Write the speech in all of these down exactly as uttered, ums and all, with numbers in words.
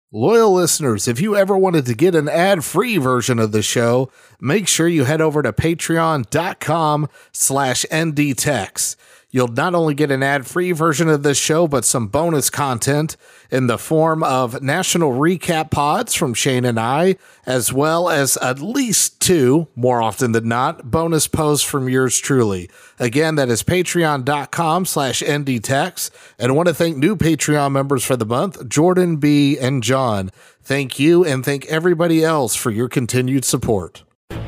Loyal listeners, if you ever wanted to get an ad-free version of the show, make sure you head over to patreon.com slash ndtex. You'll not only get an ad-free version of this show, but some bonus content in the form of national recap pods from Shane and I, as well as at least two, more often than not, bonus posts from yours truly. Again, that is patreon.com slash ndtex. And I want to thank new Patreon members for the month, Jordan B. and John. Thank you, and thank everybody else for your continued support.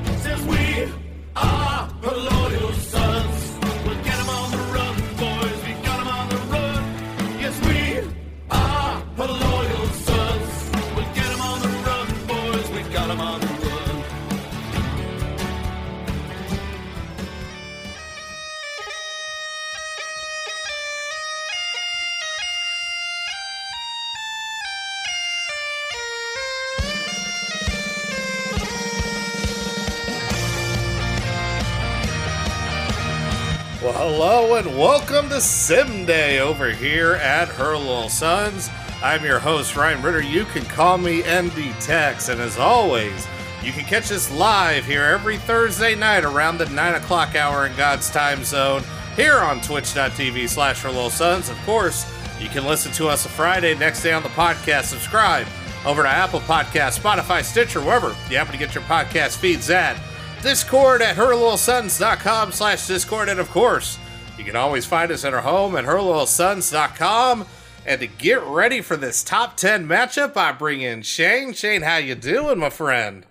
Well, hello and welcome to Sim Day over here at Her Little Sons. I'm your host, Ryan Ritter. You can call me N D Tex, and as always, you can catch us live here every Thursday night around the nine o'clock hour in God's time zone here on twitch.tv slash Her Little Sons. Of course, you can listen to us a Friday next day on the podcast. Subscribe over to Apple Podcasts, Spotify, Stitcher, wherever you happen to get your podcast feeds at. Discord at herlittlesons.com slash Discord. And of course, you can always find us at our home at her little sons dot com. And to get ready for this top ten matchup, I bring in Shane. Shane, how you doing, my friend?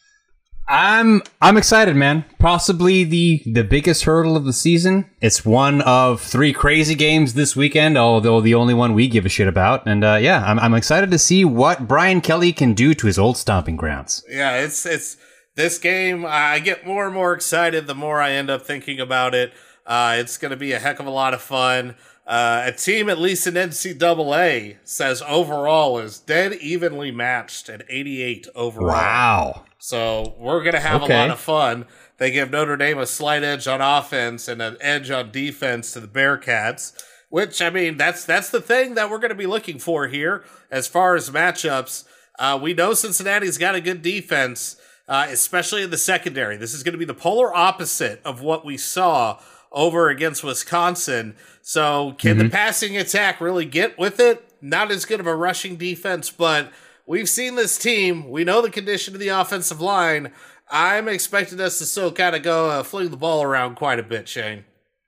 I'm I'm excited, man. Possibly the, the biggest hurdle of the season. It's one of three crazy games this weekend, although the only one we give a shit about. And uh, yeah, I'm I'm excited to see what Brian Kelly can do to his old stomping grounds. Yeah, it's it's... This game, I get more and more excited the more I end up thinking about it. Uh, it's going to be a heck of a lot of fun. Uh, a team, at least in N C double A, says overall is dead evenly matched at eighty-eight overall. Wow. So we're going to have okay. a lot of fun. They give Notre Dame a slight edge on offense and an edge on defense to the Bearcats, which, I mean, that's that's the thing that we're going to be looking for here as far as matchups. Uh, we know Cincinnati's got a good defense, Uh, especially in the secondary. This is going to be the polar opposite of what we saw over against Wisconsin. So can mm-hmm. the passing attack really get with it? Not as good of a rushing defense, but we've seen this team. We know the condition of the offensive line. I'm expecting us to still kind of go uh, fling the ball around quite a bit, Shane.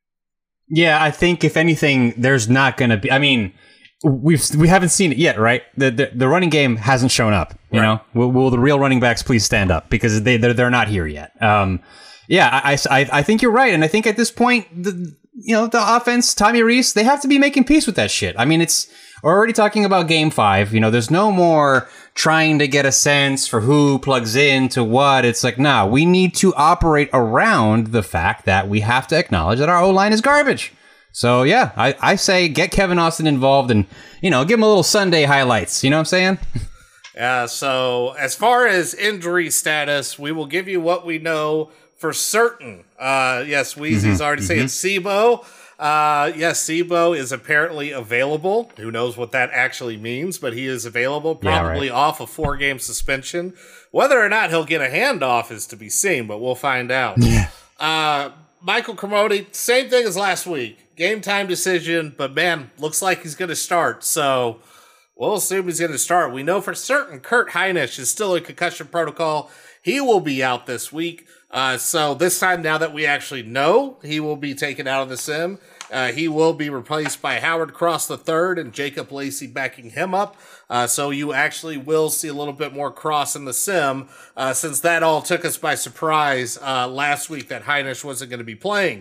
Yeah, I think if anything, there's not going to be... I mean... We've we haven't seen it yet, right? The the, the running game hasn't shown up. You right. know, will, will the real running backs please stand up because they they're, they're not here yet? Um, yeah, I, I I think you're right, and I think at this point, the you know the offense, Tommy Rees, they have to be making peace with that shit. I mean, it's we're already talking about Game Five. You know, there's no more trying to get a sense for who plugs in to what. It's like, nah, we need to operate around the fact that we have to acknowledge that our O-line is garbage. So, yeah, I, I say get Kevin Austin involved and, you know, give him a little Sunday highlights. You know what I'm saying? Yeah, so as far as injury status, we will give you what we know for certain. Uh, yes, Weezy's mm-hmm, already mm-hmm. saying Sebo. Uh, yes, Sebo is apparently available. Who knows what that actually means, but he is available, probably yeah, right. off a four-game suspension. Whether or not he'll get a handoff is to be seen, but we'll find out. Yeah. Uh, Michael Cromody, same thing as last week. Game time decision, but man, looks like he's going to start. So we'll assume he's going to start. We know for certain Kurt Heinisch is still in concussion protocol. He will be out this week. Uh, so this time, now that we actually know he will be taken out of the sim, uh, he will be replaced by Howard Cross the third and Jacob Lacey backing him up. Uh, so you actually will see a little bit more Cross in the sim, uh, since that all took us by surprise uh, last week that Heinisch wasn't going to be playing.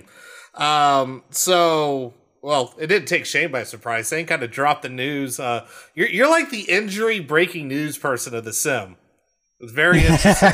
Um, so, well, it didn't take Shane by surprise. Shane kind of dropped the news. Uh, you're, you're like the injury breaking news person of the sim. It was very interesting.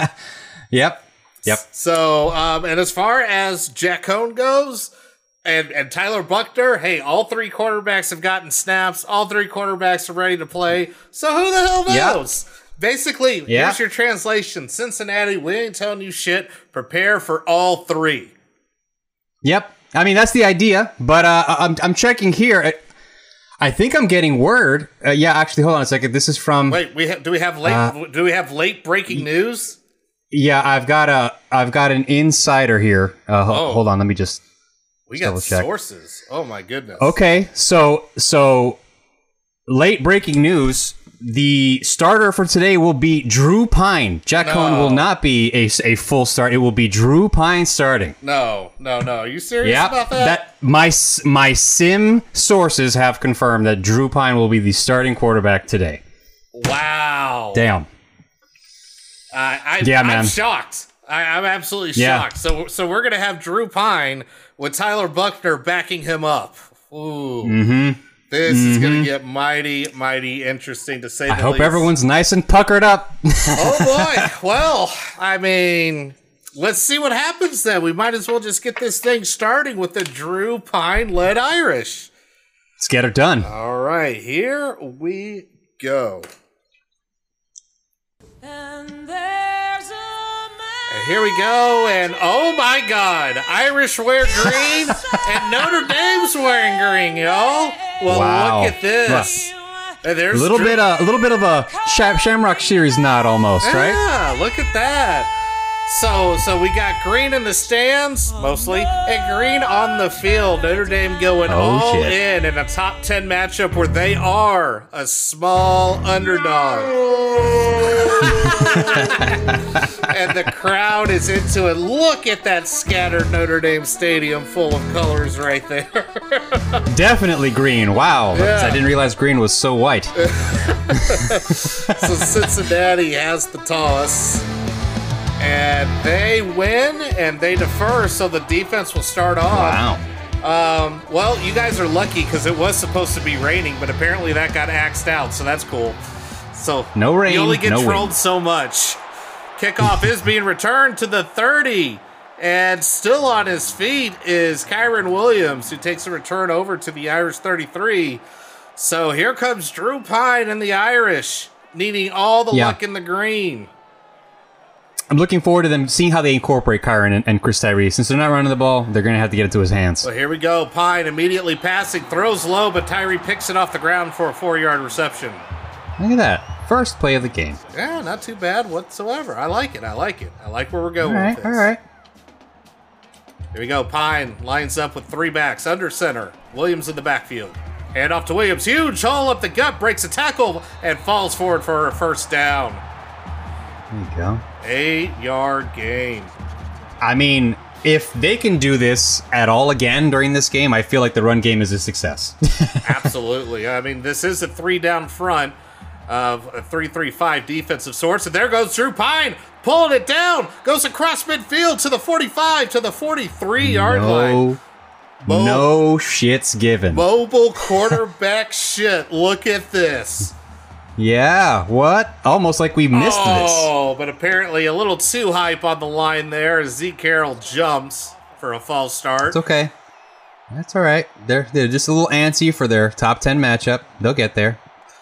Yep. Yep. So, um, and as far as Jack Cohn goes and, and Tyler Buckner, hey, all three quarterbacks have gotten snaps. All three quarterbacks are ready to play. So who the hell knows? Yep. Basically, yep. Here's your translation. Cincinnati, we ain't telling you shit. Prepare for all three. Yep. I mean, that's the idea, but uh, I'm I'm checking here. I think I'm getting word. Uh, yeah, actually, hold on a second. This is from. Wait, we ha- do we have late? Uh, do we have late breaking news? Yeah, I've got a. I've got an insider here. Uh, oh. Hold on, let me just. We got sources. Oh my goodness. Okay, so so late breaking news. The starter for today will be Drew Pine. Jack no. Cohen will not be a, a full start. It will be Drew Pine starting. No, no, no. Are you serious yep, about that? that? My my sim sources have confirmed that Drew Pine will be the starting quarterback today. Wow. Damn. Uh, I, yeah, I'm man. shocked. I, I'm absolutely yeah. shocked. So, so we're gonna have Drew Pine with Tyler Buchner backing him up. Ooh. Mm-hmm. This mm-hmm. is going to get mighty, mighty interesting to say the I hope least. everyone's nice and puckered up. Oh, boy. Well, I mean, let's see what happens then. We might as well just get this thing starting with the Drew Pine-led Irish. Let's get it done. All right. Here we go. And there's a And here we go. And, oh, my God. Irish wear green, and Notre Dame's wearing green, y'all. Well, wow. look at this. Yeah. There's a little Drew. bit, uh, a little bit of a Sham- Shamrock Series nod, almost, right? Yeah, look at that. So, so we got green in the stands mostly, and green on the field. Notre Dame going oh, all shit. in in a top ten matchup where they are a small underdog, and the crowd is into it. Look at that scattered Notre Dame stadium full of colors right there. Definitely green. Wow, Yeah. I didn't realize green was so white. So Cincinnati has the toss. And they win, and they defer, so the defense will start off. Wow. Um, well, you guys are lucky because it was supposed to be raining, but apparently that got axed out, so that's cool. So no rain, you only get no trolled wind. so much. Kickoff is being returned to the thirty, and still on his feet is Kyron Williams, who takes a return over to the Irish thirty-three. So here comes Drew Pine and the Irish, needing all the yeah. luck in the green. I'm looking forward to them seeing how they incorporate Kyron and, and Chris Tyree. Since they're not running the ball, they're going to have to get it to his hands. So here we go. Pine immediately passing, throws low, but Tyree picks it off the ground for a four-yard reception. Look at that. First play of the game. Yeah, not too bad whatsoever. I like it. I like it. I like where we're going All right, with this. all right. Here we go. Pine lines up with three backs under center. Williams in the backfield. Hand off to Williams. Huge haul up the gut, breaks a tackle, and falls forward for a first down. There you go. Eight-yard gain. I mean, if they can do this at all again during this game, I feel like the run game is a success. Absolutely. I mean, this is a three-down front of a three three five defensive sorts. And there goes Drew Pine, pulling it down. Goes across midfield to the forty-five, to the forty-three-yard no, line. Mo- no shits given. Mobile quarterback shit. Look at this. Yeah, what? Almost like we missed oh, this. Oh, but apparently a little too hype on the line there as Zeke Carroll jumps for a false start. It's okay. That's all right. They're, they're just a little antsy for their top ten matchup. They'll get there.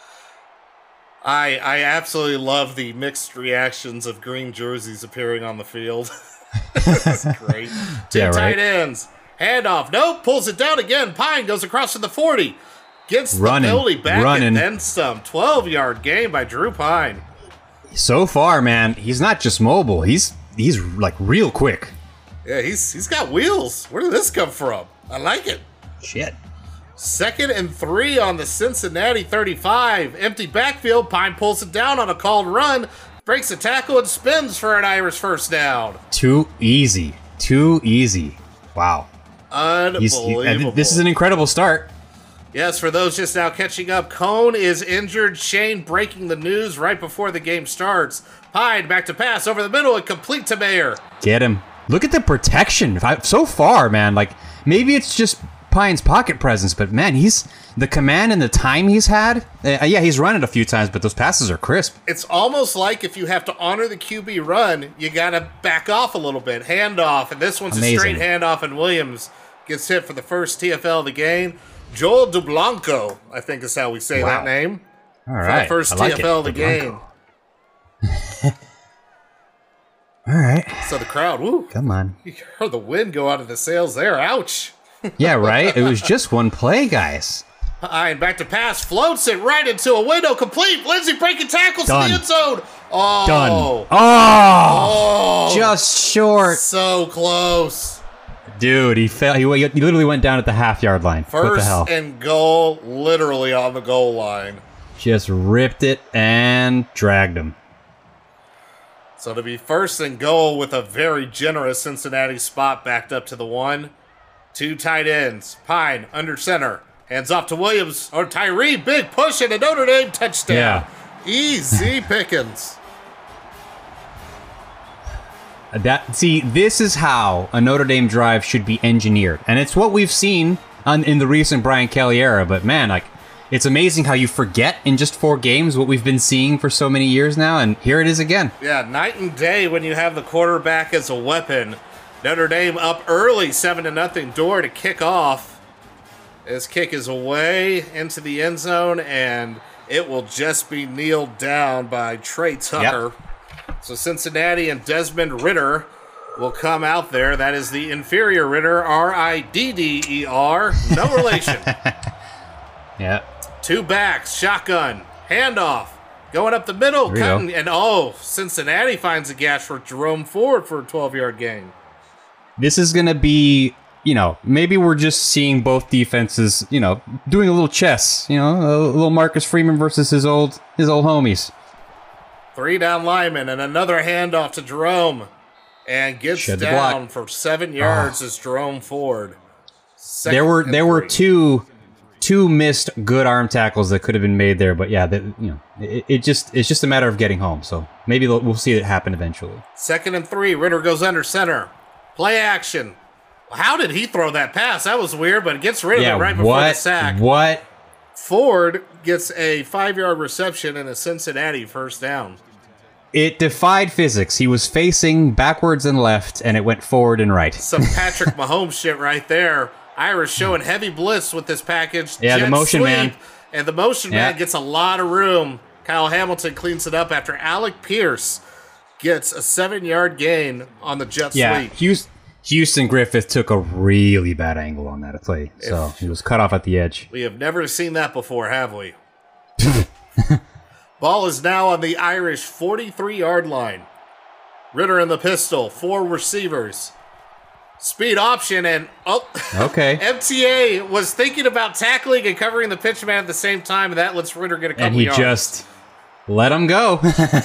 I I absolutely love the mixed reactions of green jerseys appearing on the field. That's great. Two yeah, tight right? ends. Handoff. Nope. Pulls it down again. Pine goes across to the forty. Gets running, the penalty back running. and then some. twelve-yard gain by Drew Pine. So far, man, he's not just mobile. He's he's like real quick. Yeah, he's he's got wheels. Where did this come from? I like it. Shit. Second and three on the Cincinnati thirty-five. Empty backfield. Pine pulls it down on a called run. Breaks a tackle and spins for an Irish first down. Too easy. Too easy. Wow. Unbelievable. He's, this is an incredible start. Yes, for those just now catching up, Cone is injured. Shane breaking the news right before the game starts. Pine back to pass over the middle and complete to Mayer. Get him. Look at the protection so far, man. Like, maybe it's just Pine's pocket presence, but man, he's the command and the time he's had. Uh, yeah, he's run it a few times, but those passes are crisp. It's almost like if you have to honor the Q B run, you got to back off a little bit. Handoff, and this one's Amazing. a straight handoff, and Williams gets hit for the first T F L of the game. Joel DeBlanco, I think is how we say Wow. that name. All right. For the first I like T F L of the it. game. All right. So the crowd, woo. Come on. You heard the wind go out of the sails there. Ouch. Yeah, right? It was just one play, guys. Pine back to pass, floats it right into a window, complete. Lindsey breaking tackles Done. to the end zone. Oh, Done. Oh, oh, just short. so close. Dude, he fell. He, he literally went down at the half yard line. What the First hell? and goal, literally on the goal line. Just ripped it and dragged him. So to be first and goal with a very generous Cincinnati spot backed up to the one. Two tight ends. Pine under center. Hands off to Williams or Tyree. Big push and a Notre Dame touchdown. Yeah. Easy pickings. That see, this is how a Notre Dame drive should be engineered, and it's what we've seen on, in the recent Brian Kelly era. But man, like, it's amazing how you forget in just four games what we've been seeing for so many years now, and here it is again. Yeah, night and day when you have the quarterback as a weapon. Notre Dame up early, seven to nothing. Door to kick off. His kick is away into the end zone, and it will just be kneeled down by Trey Tucker. Yep. So Cincinnati and Desmond Ritter will come out there. That is the inferior Ritter, R I D D E R. No relation. Yeah. Two backs, shotgun, handoff, going up the middle, cutting, and oh, Cincinnati finds a gash for Jerome Ford for a twelve-yard gain. This is going to be, you know, maybe we're just seeing both defenses, you know, doing a little chess, you know, a little Marcus Freeman versus his old his old homies. Three down linemen and another handoff to Jerome. And gets Shed the down block. for seven yards Oh. as Jerome Ford. Second There were and there were three. two two missed good arm tackles that could have been made there, but yeah, that, you know, it, it just it's just a matter of getting home. So maybe we'll see it happen eventually. Second and three. Ritter goes under center. Play action. How did he throw that pass? That was weird, but it gets rid of Yeah, it right before what the sack. what Ford gets a five-yard reception and a Cincinnati first down. It defied physics. He was facing backwards and left, and it went forward and right. Some Patrick Mahomes shit right there. Irish showing heavy blitz with this package. Yeah, the Jet motion sweep, man. And the motion Yeah. man gets a lot of room. Kyle Hamilton cleans it up after Alec Pierce gets a seven-yard gain on the jet Yeah, sweep. Houston, Houston Griffith took a really bad angle on that play, so If- he was cut off at the edge. We have never seen that before, have we? Ball is now on the Irish forty-three-yard line. Ritter in the pistol, four receivers. Speed option, and oh, Okay. M T A was thinking about tackling and covering the pitch man at the same time, and that lets Ritter get a couple And he yards. just let him go.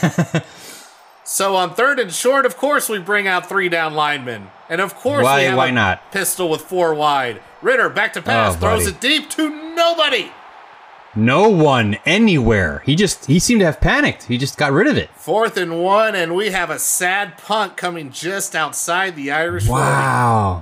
So on third and short, of course, we bring out three down linemen. And of course, Why- we have why a not? pistol with four wide. Ritter back to pass, Oh, throws buddy. it deep to nobody. No one anywhere. He just he seemed to have panicked. He just got rid of it. Fourth and one, and we have a sad punt coming just outside the Irish Wow.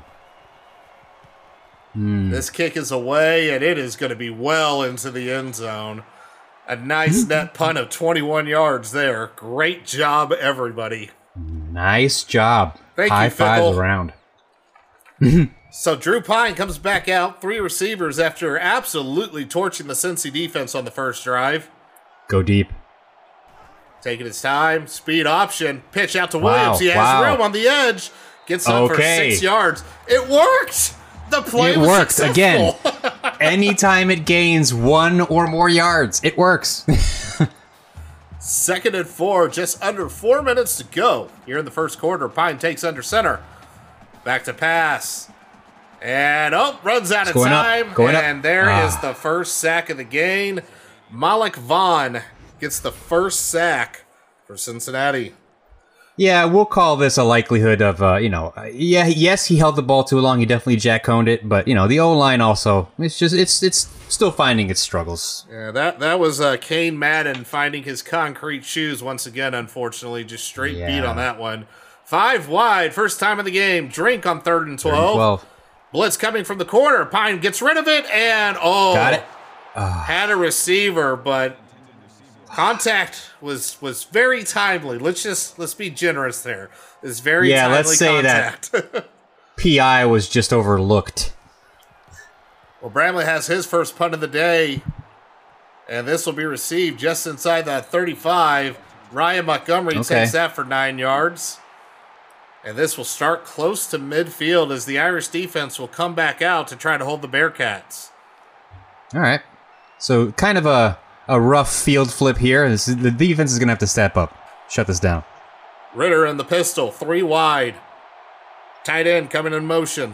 forty. This kick is away, and it is going to be well into the end zone. A nice net punt of twenty-one yards there. Great job, everybody. Nice job. Thank you, High fives Fickle. around. So Drew Pine comes back out, three receivers after absolutely torching the Cincy defense on the first drive. Go deep. Taking his time, speed option, pitch out to Wow, Williams. He has wow. room on the edge. Gets up for Okay. six yards. It worked. The play It was worked successful. again. Anytime it gains one or more yards, it works. Second and four, just under four minutes to go. Here in the first quarter, Pine takes under center. Back to pass. And, oh, runs out of Going up, time. going up. and there is Ah. the first sack of the game. Malik Vaughn gets the first sack for Cincinnati. Yeah, we'll call this a likelihood of, uh, you know, uh, yeah, yes, he held the ball too long. He definitely jack coned it, but you know, the O line also, it's just, it's, it's still finding its struggles. Yeah, that that was uh, Kane Madden finding his concrete shoes once again, unfortunately. Just straight beat Yeah. on that one. Five wide, first time in the game. Drink on third and Third and twelve. twelve. Blitz coming from the corner. Pine gets rid of it, and oh, Got it. had a receiver, but contact was was very timely. Let's just let's be generous there. It's very Yeah, timely let's say that. contact. P I was just overlooked. Well, Bramley has his first punt of the day, and this will be received just inside that thirty-five. Ryan Montgomery Okay. takes that for nine yards. And this will start close to midfield as the Irish defense will come back out to try to hold the Bearcats. All right. So kind of a, a rough field flip here. This is, the defense is going to have to step up. Shut this down. Ritter in the pistol, three wide. Tight end coming in motion.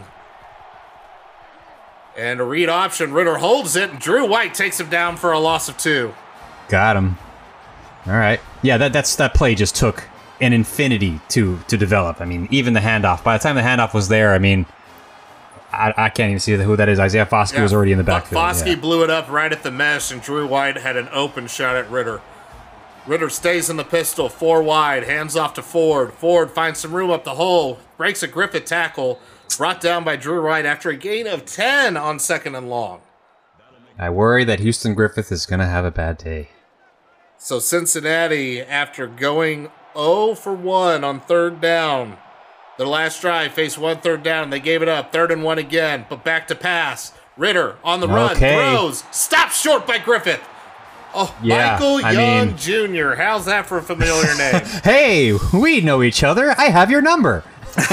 And a read option. Ritter holds it, and Drew White takes him down for a loss of two. Got him. All right. Yeah, that that's that play just took an infinity to to develop. I mean, even the handoff. By the time the handoff was there, I mean, I, I can't even see who that is. Isaiah Foskey Yeah. was already in the backfield. Foskey Yeah. blew it up right at the mesh, and Drew White had an open shot at Ritter. Ritter stays in the pistol, four wide, hands off to Ford. Ford finds some room up the hole, breaks a Griffith tackle, brought down by Drew White after a gain of ten on second and long. I worry that Houston Griffith is going to have a bad day. So Cincinnati, after going oh for one on third down, their last drive faced one third down. They gave it up, third and one again, but back to pass. Ritter on the run, Okay. throws, stopped short by Griffith. Oh, Yeah, Michael I Young mean- Junior How's that for a familiar name? Hey, we know each other. I have your number.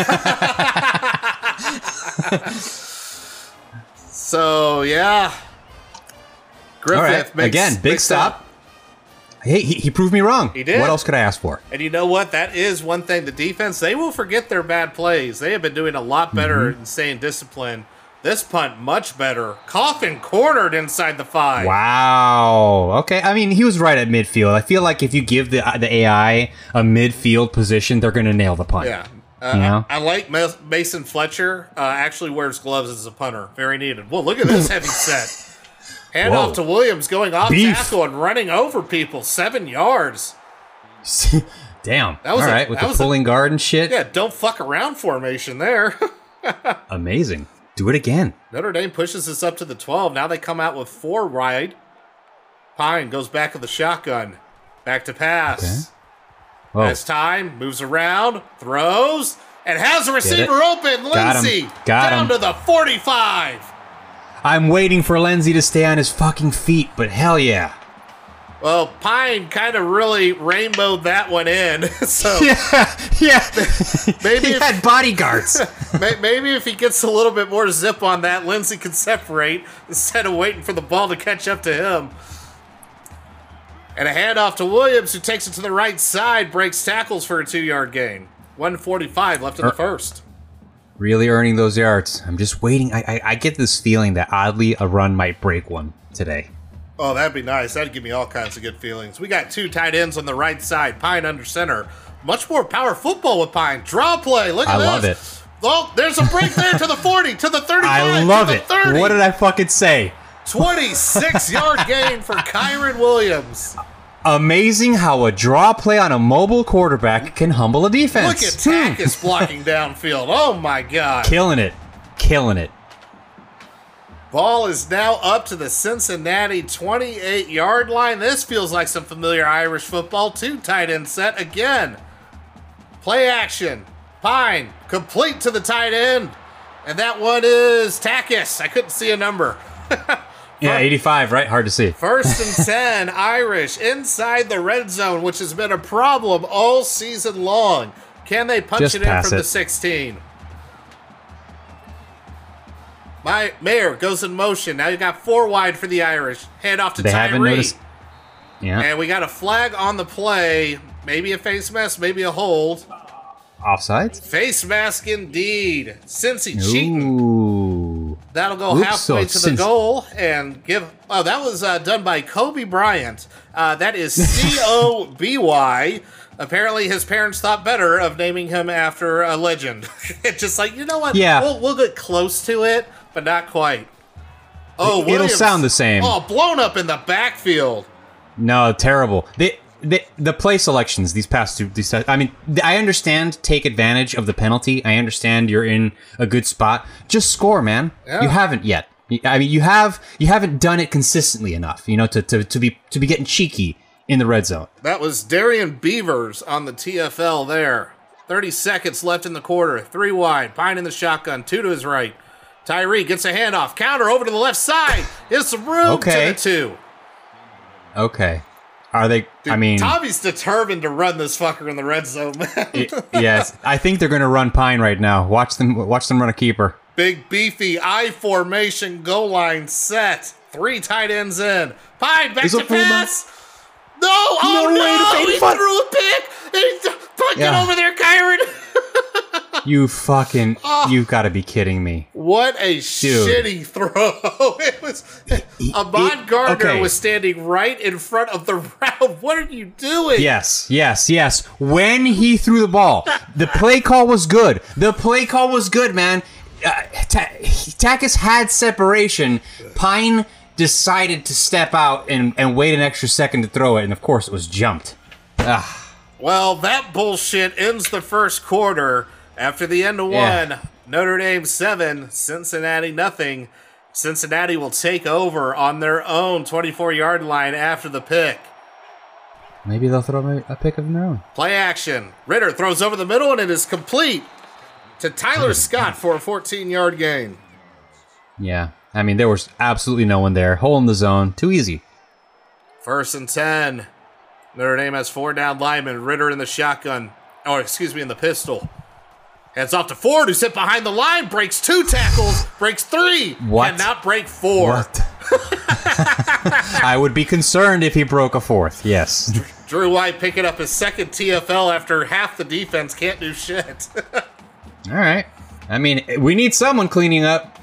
So, yeah. Griffith All right. makes, Again, big makes stop. Hey, he, he proved me wrong. He did. What else could I ask for? And you know what? That is one thing. The defense, they will forget their bad plays. They have been doing a lot better Mm-hmm. in staying disciplined. This punt, much better. Coffin cornered inside the five. Wow. Okay. I mean, he was right at midfield. I feel like if you give the the A I a midfield position, they're going to nail the punt. Yeah. Uh, You know? I, I like Ma- Mason Fletcher. Uh, actually wears gloves as a punter. Very needed. Well, look at this heavy set. Hand Whoa. off to Williams, going off Beef. tackle and running over people. Seven yards. Damn. That was All a- right. With that the was a- pulling guard and shit. Yeah, don't fuck around formation there. Amazing. Do it again. Notre Dame pushes this up to the twelve. Now they come out with four wide. Pine goes back of the shotgun. Back to pass. Oh, Has time, moves around, throws, and has a receiver it. open. Got him. Lindsey Got down him. to the forty-five. I'm waiting for Lindsey to stay on his fucking feet, but hell yeah. Well, Pine kind of really rainbowed that one in. So Yeah. Yeah. maybe he if, had bodyguards. may- maybe if he gets a little bit more zip on that, Lindsey can separate instead of waiting for the ball to catch up to him. And a handoff to Williams, who takes it to the right side, breaks tackles for a two-yard gain. one forty-five left in the first. Really earning those yards. I'm just waiting. I, I I get this feeling that oddly a run might break one today. Oh, that'd be nice. That'd give me all kinds of good feelings. We got two tight ends on the right side. Pine under center. Much more power football with Pine. Draw play. Look at I this. love it. Oh, there's a break there to the forty, to the thirty-five, I love to the it. thirty. What did I fucking say? twenty-six yard gain for Kyron Williams. Amazing how a draw play on a mobile quarterback can humble a defense. Look at Takis blocking downfield. Oh, my God. Killing it. Killing it. Ball is now up to the Cincinnati twenty-eight yard line. This feels like some familiar Irish football. Two tight end set again. Play action. Pine, complete to the tight end. And that one is Takis. I couldn't see a number. Yeah, eighty-five, right? Hard to see. First and ten, Irish inside the red zone, which has been a problem all season long. Can they punch Just it in pass from it. the sixteen? My Mayor goes in motion. Now you got four wide for the Irish. Hand off to They haven't Tyree. noticed. Yeah. And we got a flag on the play. Maybe a face mask, maybe a hold. Offsides? Face mask indeed. Cincy cheating. Ooh. That'll go Oops, halfway so to the since- goal and give. Oh, that was uh, done by Kobe Bryant. Uh, that is C O B Y. Apparently, his parents thought better of naming him after a legend. It's just like, you know what? Yeah. We'll, we'll get close to it, but not quite. Oh, It'll Williams. sound the same. Oh, blown up in the backfield. No, terrible. They, they, the play selections these past two. These, I mean, I understand. Take advantage of the penalty. I understand you're in a good spot. Just score, man. Yeah. You haven't yet. I mean, you have. You haven't done it consistently enough. You know, to, to, to be to be getting cheeky in the red zone. That was Darian Beavers on the T F L there. thirty seconds left in the quarter. Three wide. Pine in the shotgun. Two to his right. Tyree gets a handoff. Counter over to the left side. Here's some room Okay. to the two. Okay. Are they? I mean, Tommy's determined to run this fucker in the red zone, man. y- yes. I think they're going to run Pine right now. Watch them. Watch them run a keeper. Big beefy I formation goal line set. Three tight ends in. Pine back He's to a full pass. No, oh No no, way to he fake punt. threw a pick. He's fucking Yeah. over there, Kyron. You fucking, Oh. you've got to be kidding me. What a shitty throw. It was Ahmad Gardner okay. was standing right in front of the route. What are you doing? Yes, yes, yes. When he threw the ball, the play call was good. The play call was good, man. Uh, Ta- Takis had separation. Pine decided to step out and, and wait an extra second to throw it, and of course it was jumped. Ugh. Well, that bullshit ends the first quarter. After the end of Yeah. one, Notre Dame seven, Cincinnati nothing. Cincinnati will take over on their own twenty-four-yard line after the pick. Maybe they'll throw a, a pick of their own. Play action. Ritter throws over the middle, and it is complete to Tyler Scott for a fourteen-yard gain. Yeah, I mean, there was absolutely no one there. Hole in the zone. Too easy. First and ten. Notre Dame has four down linemen. Ritter in the shotgun. Or, excuse me, in the pistol. Hands off to Ford, who's hit behind the line. Breaks two tackles. Breaks three. What? Cannot break four. What? I would be concerned if he broke a fourth. Yes. Drew White picking up his second T F L after half the defense can't do shit. All right. I mean, we need someone cleaning up.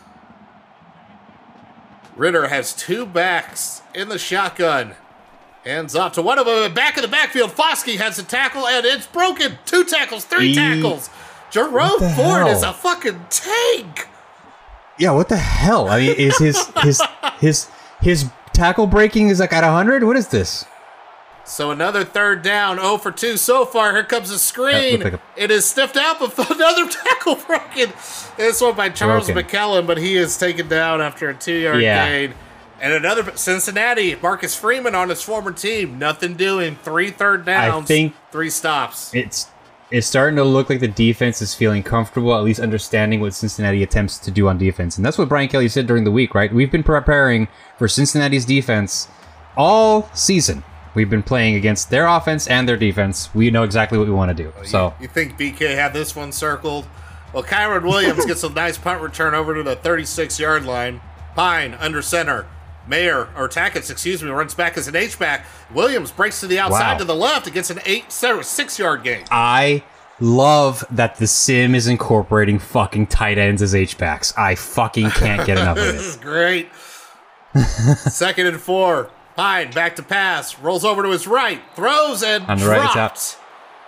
Ritter has two backs in the shotgun. Hands off to one of them. Back in the backfield. Foskey has a tackle, and it's broken. Two tackles, three E- tackles. Jerome What the Ford hell? is a fucking tank. Yeah, what the hell? I mean, is his his his his tackle breaking is like at one hundred? What is this? So another third down, oh for two so far. Here comes a screen. That looked like It is stiffed out, but another tackle broken. This one by Charles Broken. McKellen, but he is taken down after a two-yard Yeah. gain. And another Cincinnati, Marcus Freeman on his former team. Nothing doing. Three third downs, think- three stops. It's it's starting to look like the defense is feeling comfortable, at least understanding what Cincinnati attempts to do on defense. And that's what Brian Kelly said during the week, right? We've been preparing for Cincinnati's defense all season. We've been playing against their offense and their defense. We know exactly what we want to do. So You think B K had this one circled? Well, Kyron Williams gets a nice punt return over to the thirty-six-yard line. Pine under center. Mayer, or Tackett, excuse me, runs back as an H-back. Williams breaks to the outside Wow. to the left. It gets an eight, seven, six-yard gain. I love that the sim is incorporating fucking tight ends as H-backs. I fucking can't get enough of This it. is great. Second and four. Pine back to pass. Rolls over to his right. Throws and On the right, it's dropped.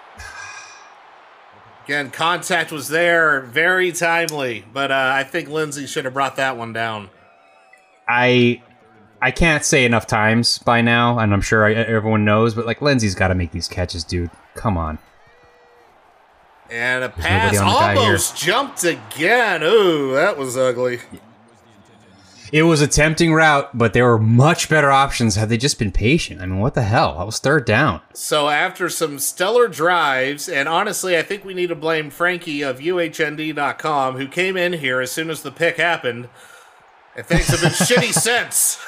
Again, contact was there. Very timely. But uh, I think Lindsey should have brought that one down. I I can't say enough times by now, and I'm sure I, everyone knows, but like Lindsey's got to make these catches, dude. Come on. And a pass nobody on the guy here. almost jumped again. Ooh, that was ugly. It was a tempting route, but there were much better options had they just been patient. I mean, what the hell? That was third down. So after some stellar drives, and honestly, I think we need to blame Frankie of U H N D dot com, who came in here as soon as the pick happened, and things have been shitty since.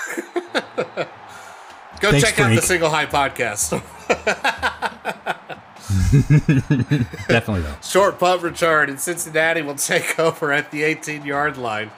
Go Thanks, check out Frank. the Single High podcast. Definitely, though. Short punt return, and Cincinnati will take over at the eighteen-yard line.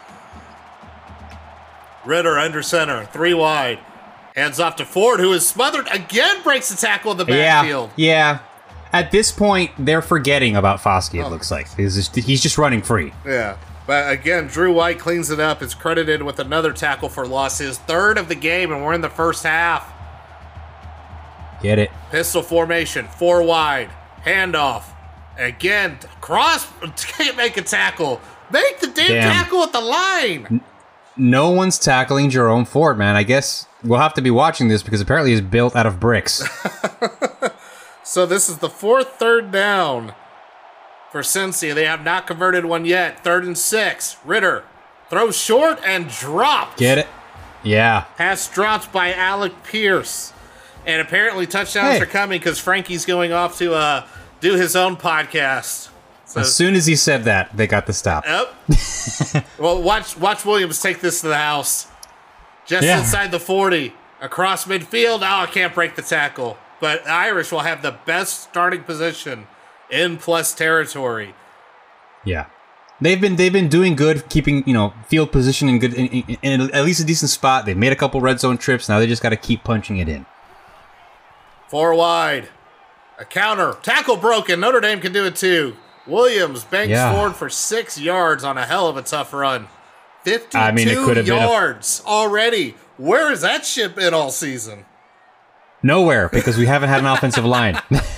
Ritter under center, three wide. Hands off to Ford, who is smothered. Again breaks the tackle in the backfield. Yeah, yeah. At this point, they're forgetting about Foskey, it looks like. He's just, he's just running free. Yeah. But again, Drew White cleans it up. Is credited with another tackle for loss. His third of the game, and we're in the first half. Get it? Pistol formation, four wide. Handoff. Again, cross. Can't make a tackle. Make the damn, Damn. tackle at the line. No one's tackling Jerome Ford, man. I guess we'll have to be watching this because apparently he's built out of bricks. So this is the fourth third down for Cincy. They have not converted one yet. Third and six. Ritter throws short and dropped. Get it? Yeah. Pass dropped by Alec Pierce. And apparently touchdowns Hey. are coming because Frankie's going off to uh, do his own podcast. So, As soon as he said that, they got the stop. yep. Well, watch watch Williams take this to the house. Just Yeah. inside the forty. Across midfield. Oh, I can't break the tackle. But the Irish will have the best starting position in plus territory. Yeah. They've been they've been doing good, keeping you know field position in good in, in, in at least a decent spot. They've made a couple red zone trips. Now they just got to keep punching it in. Four wide. A counter. Tackle broken. Notre Dame can do it too. Williams banks Yeah. forward for six yards on a hell of a tough run. fifty-two I mean, it could have been a- yards already. Where has that ship been all season? Nowhere, because we haven't had an offensive line.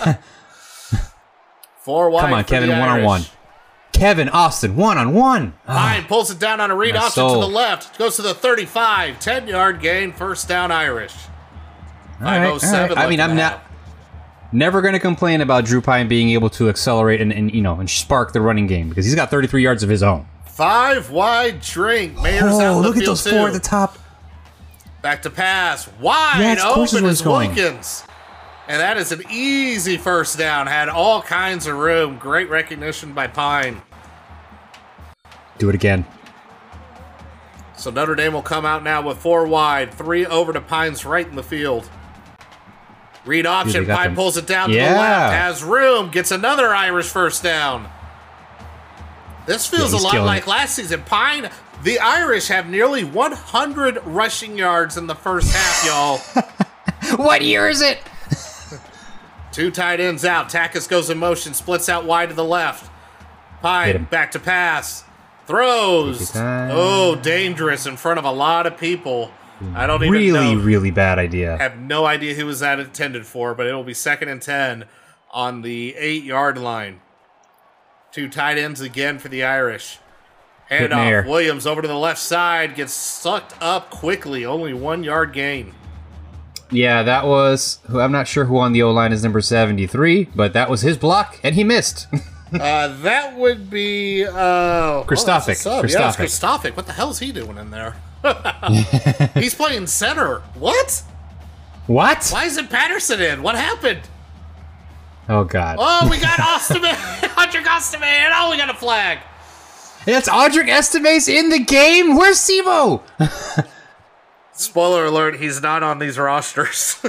Four wide. Come on, for Kevin, the one on Irish. one. Kevin Austin, one on one. Pine pulls it down on a read My option to soul. the left. Goes to the thirty-five. ten-yard gain. First down Irish. All right, all five oh seven right. I mean, left I'm to not never going to complain about Drew Pine being able to accelerate and, and you know and spark the running game because he's got thirty-three yards of his own. Five wide drink. Mayer's out Oh, in the look at field those too. four at the top. Back to pass. Wide Yeah, of course is open where is it's going. Wilkins. And that is an easy first down. Had all kinds of room. Great recognition by Pine. Do it again. So Notre Dame will come out now with four wide. Three over to Pine's right in the field. Read option. they got Pine them. pulls it down to Yeah. the left. Has room. Gets another Irish first down. This feels Yeah, a he's lot killing like it. last season. Pine, the Irish have nearly one hundred rushing yards in the first half, y'all. What year is it? Two tight ends out. Takis goes in motion, splits out wide to the left. Hit Pine him. back to pass. Throws. Take your time. Oh, dangerous in front of a lot of people. I don't even Really, know. really bad idea. Have no idea who was that intended for, but it'll be second and ten on the eight-yard line. Two tight ends again for the Irish. Hit Handoff. Mayer. Williams over to the left side. Gets sucked up quickly. Only one-yard gain. Yeah, that was. Who I'm not sure who on the O line is number seventy-three, but that was his block, and he missed. Uh, that would be uh, Kristofik. Oh, that's a sub. Yeah, it's Kristofik. Kristofik. What the hell is he doing in there? He's playing center. What? What? Why isn't Patterson in? What happened? Oh God! Oh, we got Osterman. Hunter Osterman. Oh, we got a flag. It's Audric Estime's in the game. Where's Simo? Spoiler alert: he's not on these rosters. so,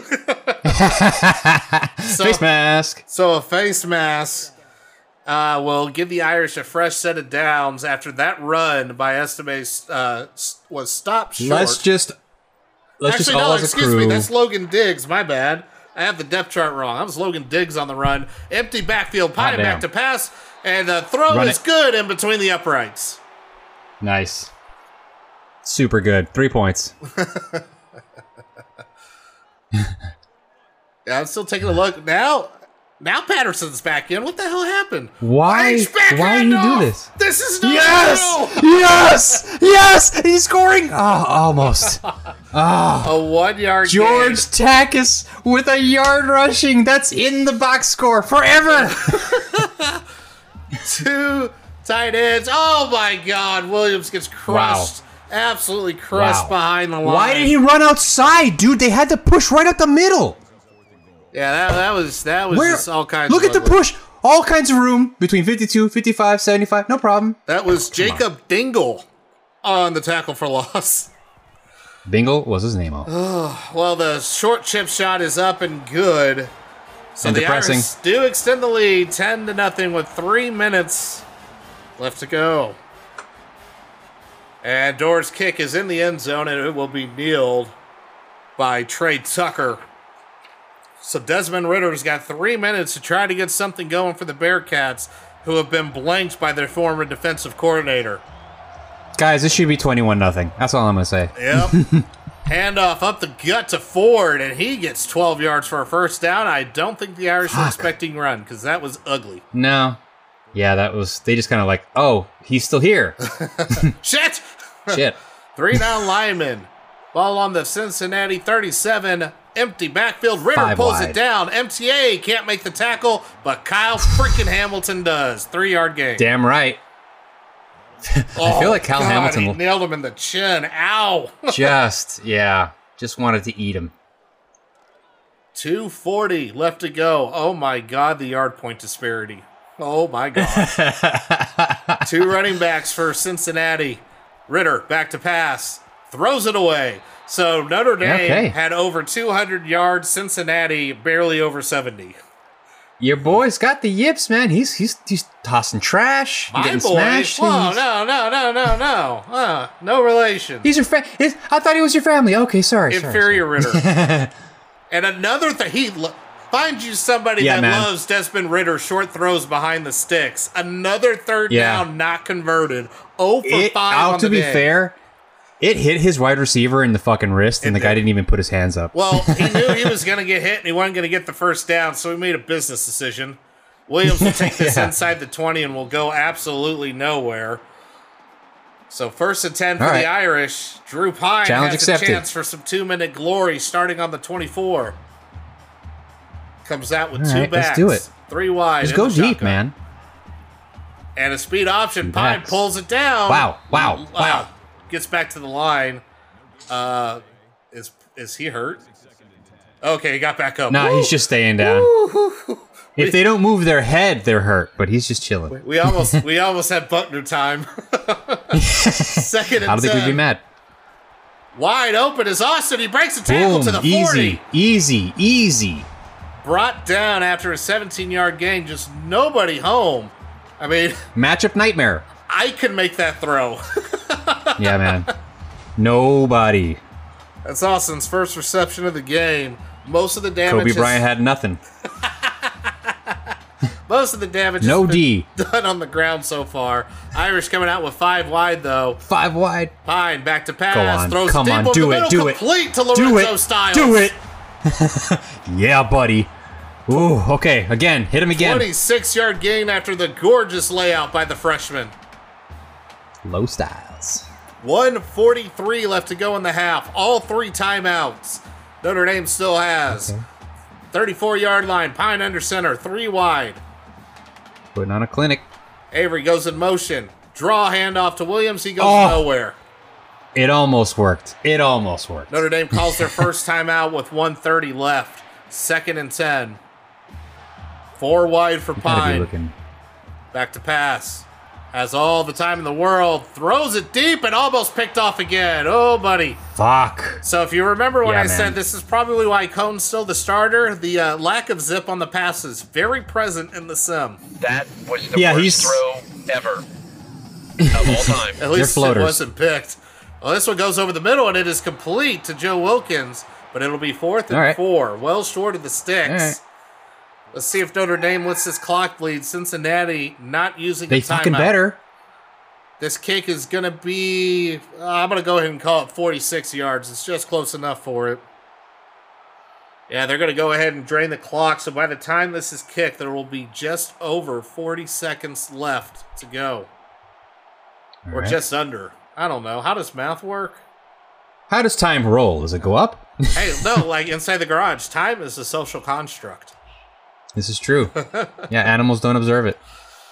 Face mask. so a face mask uh, will give the Irish a fresh set of downs after that run by Estime uh, s- was stopped short. Let's just. Let's Actually, just all no, as a excuse crew. me. That's Logan Diggs. My bad. I have the depth chart wrong. That was Logan Diggs on the run. Empty backfield. Pine Hot back to damn. pass. And the throw Run is it. good in between the uprights. Nice. Super good. Three points. Yeah, I'm still taking a look. Now, now Patterson's back in. What the hell happened? Why? Irish back Why do you do handoff. this? This is not Yes! real. Yes! Yes! He's scoring! Oh, almost. A one-yard George Takis with a yard rushing. That's in the box score forever. gain. Two tight ends. Oh, my God. Williams gets crushed. Absolutely crushed Wow. behind the line. Why did he run outside, dude? They had to push right up the middle. Yeah, that, that was that was Where? just all kinds Look of at the ugly. push. All kinds of room between fifty-two, fifty-five, seventy-five. No problem. That was Jacob Dingle on the tackle for loss. Bingle was his name. Oh. Well, the short chip shot is up and good. So And the depressing. Irish do extend the lead ten to nothing with three minutes left to go. And Doerr's kick is in the end zone, and it will be kneeled by Trey Tucker. So Desmond Ritter's got three minutes to try to get something going for the Bearcats, who have been blanked by their former defensive coordinator. Guys, this should be twenty-one nothing. That's all I'm going to say. Yep. Handoff up the gut to Ford, and he gets twelve yards for a first down. I don't think the Irish were expecting run, because that was ugly. No. Yeah, that was. They just kind of like, oh, he's still here. Shit! Shit. Three down linemen. Ball on the Cincinnati thirty-seven. Empty backfield. Ritter Five pulls wide. it down. M T A can't make the tackle, but Kyle freaking Hamilton does. Three-yard gain. Damn right. Oh, feel like Kyle God, Hamilton he will- nailed him in the chin. Ow! Just, yeah. Just wanted to eat him. two forty left to go. Oh my God, the yard point disparity. Oh my God. Two running backs for Cincinnati. Ritter back to pass. Throws it away. So Notre Dame Okay. had over two hundred yards. Cincinnati barely over seventy. Your boy's got the yips, man. He's he's he's tossing trash. My getting boy? smashed. Whoa, He's- no, no, no, no, no. Uh, no relation. He's your friend. I thought he was your family. Okay, sorry. sorry, Inferior Ritter. And another thing, he lo- find you somebody Yeah, that man. loves Desmond Ritter short throws behind the sticks. Another third Yeah. down not converted. oh for It, five out on to the be day. fair, it hit his wide receiver in the fucking wrist, and It the guy did. didn't even put his hands up. Well, he knew he was going to get hit and he wasn't going to get the first down, so he made a business decision. Williams will take this Yeah. inside the twenty and will go absolutely nowhere. So first and ten for All the right. Irish. Drew Pine Challenge has accepted. a chance for some two-minute glory starting on the twenty-four. Comes out with All two right, backs. let's do it. Three wide. Just in go the deep, shotgun. man. And a speed option. Two Pine backs. pulls it down. Wow, wow, wow. Gets back to the line. Uh, is is he hurt? Okay, he got back up. Nah, Woo! he's just staying down. If they don't move their head, they're hurt, but he's just chilling. We almost we almost had Buckner time. Second and I don't think we'd be ten. mad. Wide open is Austin. He breaks the tackle Boom, to the easy, forty. easy, easy. Brought down after a seventeen-yard gain. Just nobody home. I mean, Matchup nightmare. I can make that throw. Yeah, man. Nobody. That's Austin's first reception of the game. Most of the damage. Kobe has- Bryant had nothing. Most of the damage. No has been D. done on the ground so far. Irish coming out with five wide though. Five wide. Pine back to pass. Go on. Throws Come deep on. over Do the it. middle, Do it. complete to Do Lorenzo it. Styles. Do it. Yeah, buddy. Ooh, okay. Again, hit him again. twenty-six-yard gain after the gorgeous layout by the freshman. Low Styles. one forty-three left to go in the half. All three timeouts. Notre Dame still has. Okay. thirty-four-yard line. Pine under center. Three wide. Putting on a clinic. Avery goes in motion. Draw handoff to Williams. He goes Oh. nowhere. It almost worked. It almost worked. Notre Dame calls their first timeout with one thirty left. Second and ten. Four wide for Gotta be Pine. looking. Back to pass. Has all the time in the world. Throws it deep and almost picked off again. Oh, buddy. Fuck. So if you remember when Yeah, I man. said this is probably why Cone's still the starter, the uh, lack of zip on the pass is very present in the sim. That was the Yeah, worst he's- throw ever of all time. At least it floaters. wasn't picked. Well, this one goes over the middle and it is complete to Joe Wilkins, but it'll be fourth and All right. four. Well short of the sticks. All right. Let's see if Notre Dame lets this clock bleed. Cincinnati not using They a timeout. fucking better. This kick is going to be, uh, I'm going to go ahead and call it forty-six yards. It's just close enough for it. Yeah, they're going to go ahead and drain the clock. So by the time this is kicked, there will be just over forty seconds left to go. All Or right. just under. I don't know. How does math work? How does time roll? Does it go up? Hey, no, like inside the garage, time is a social construct. This is true. Yeah, animals don't observe it.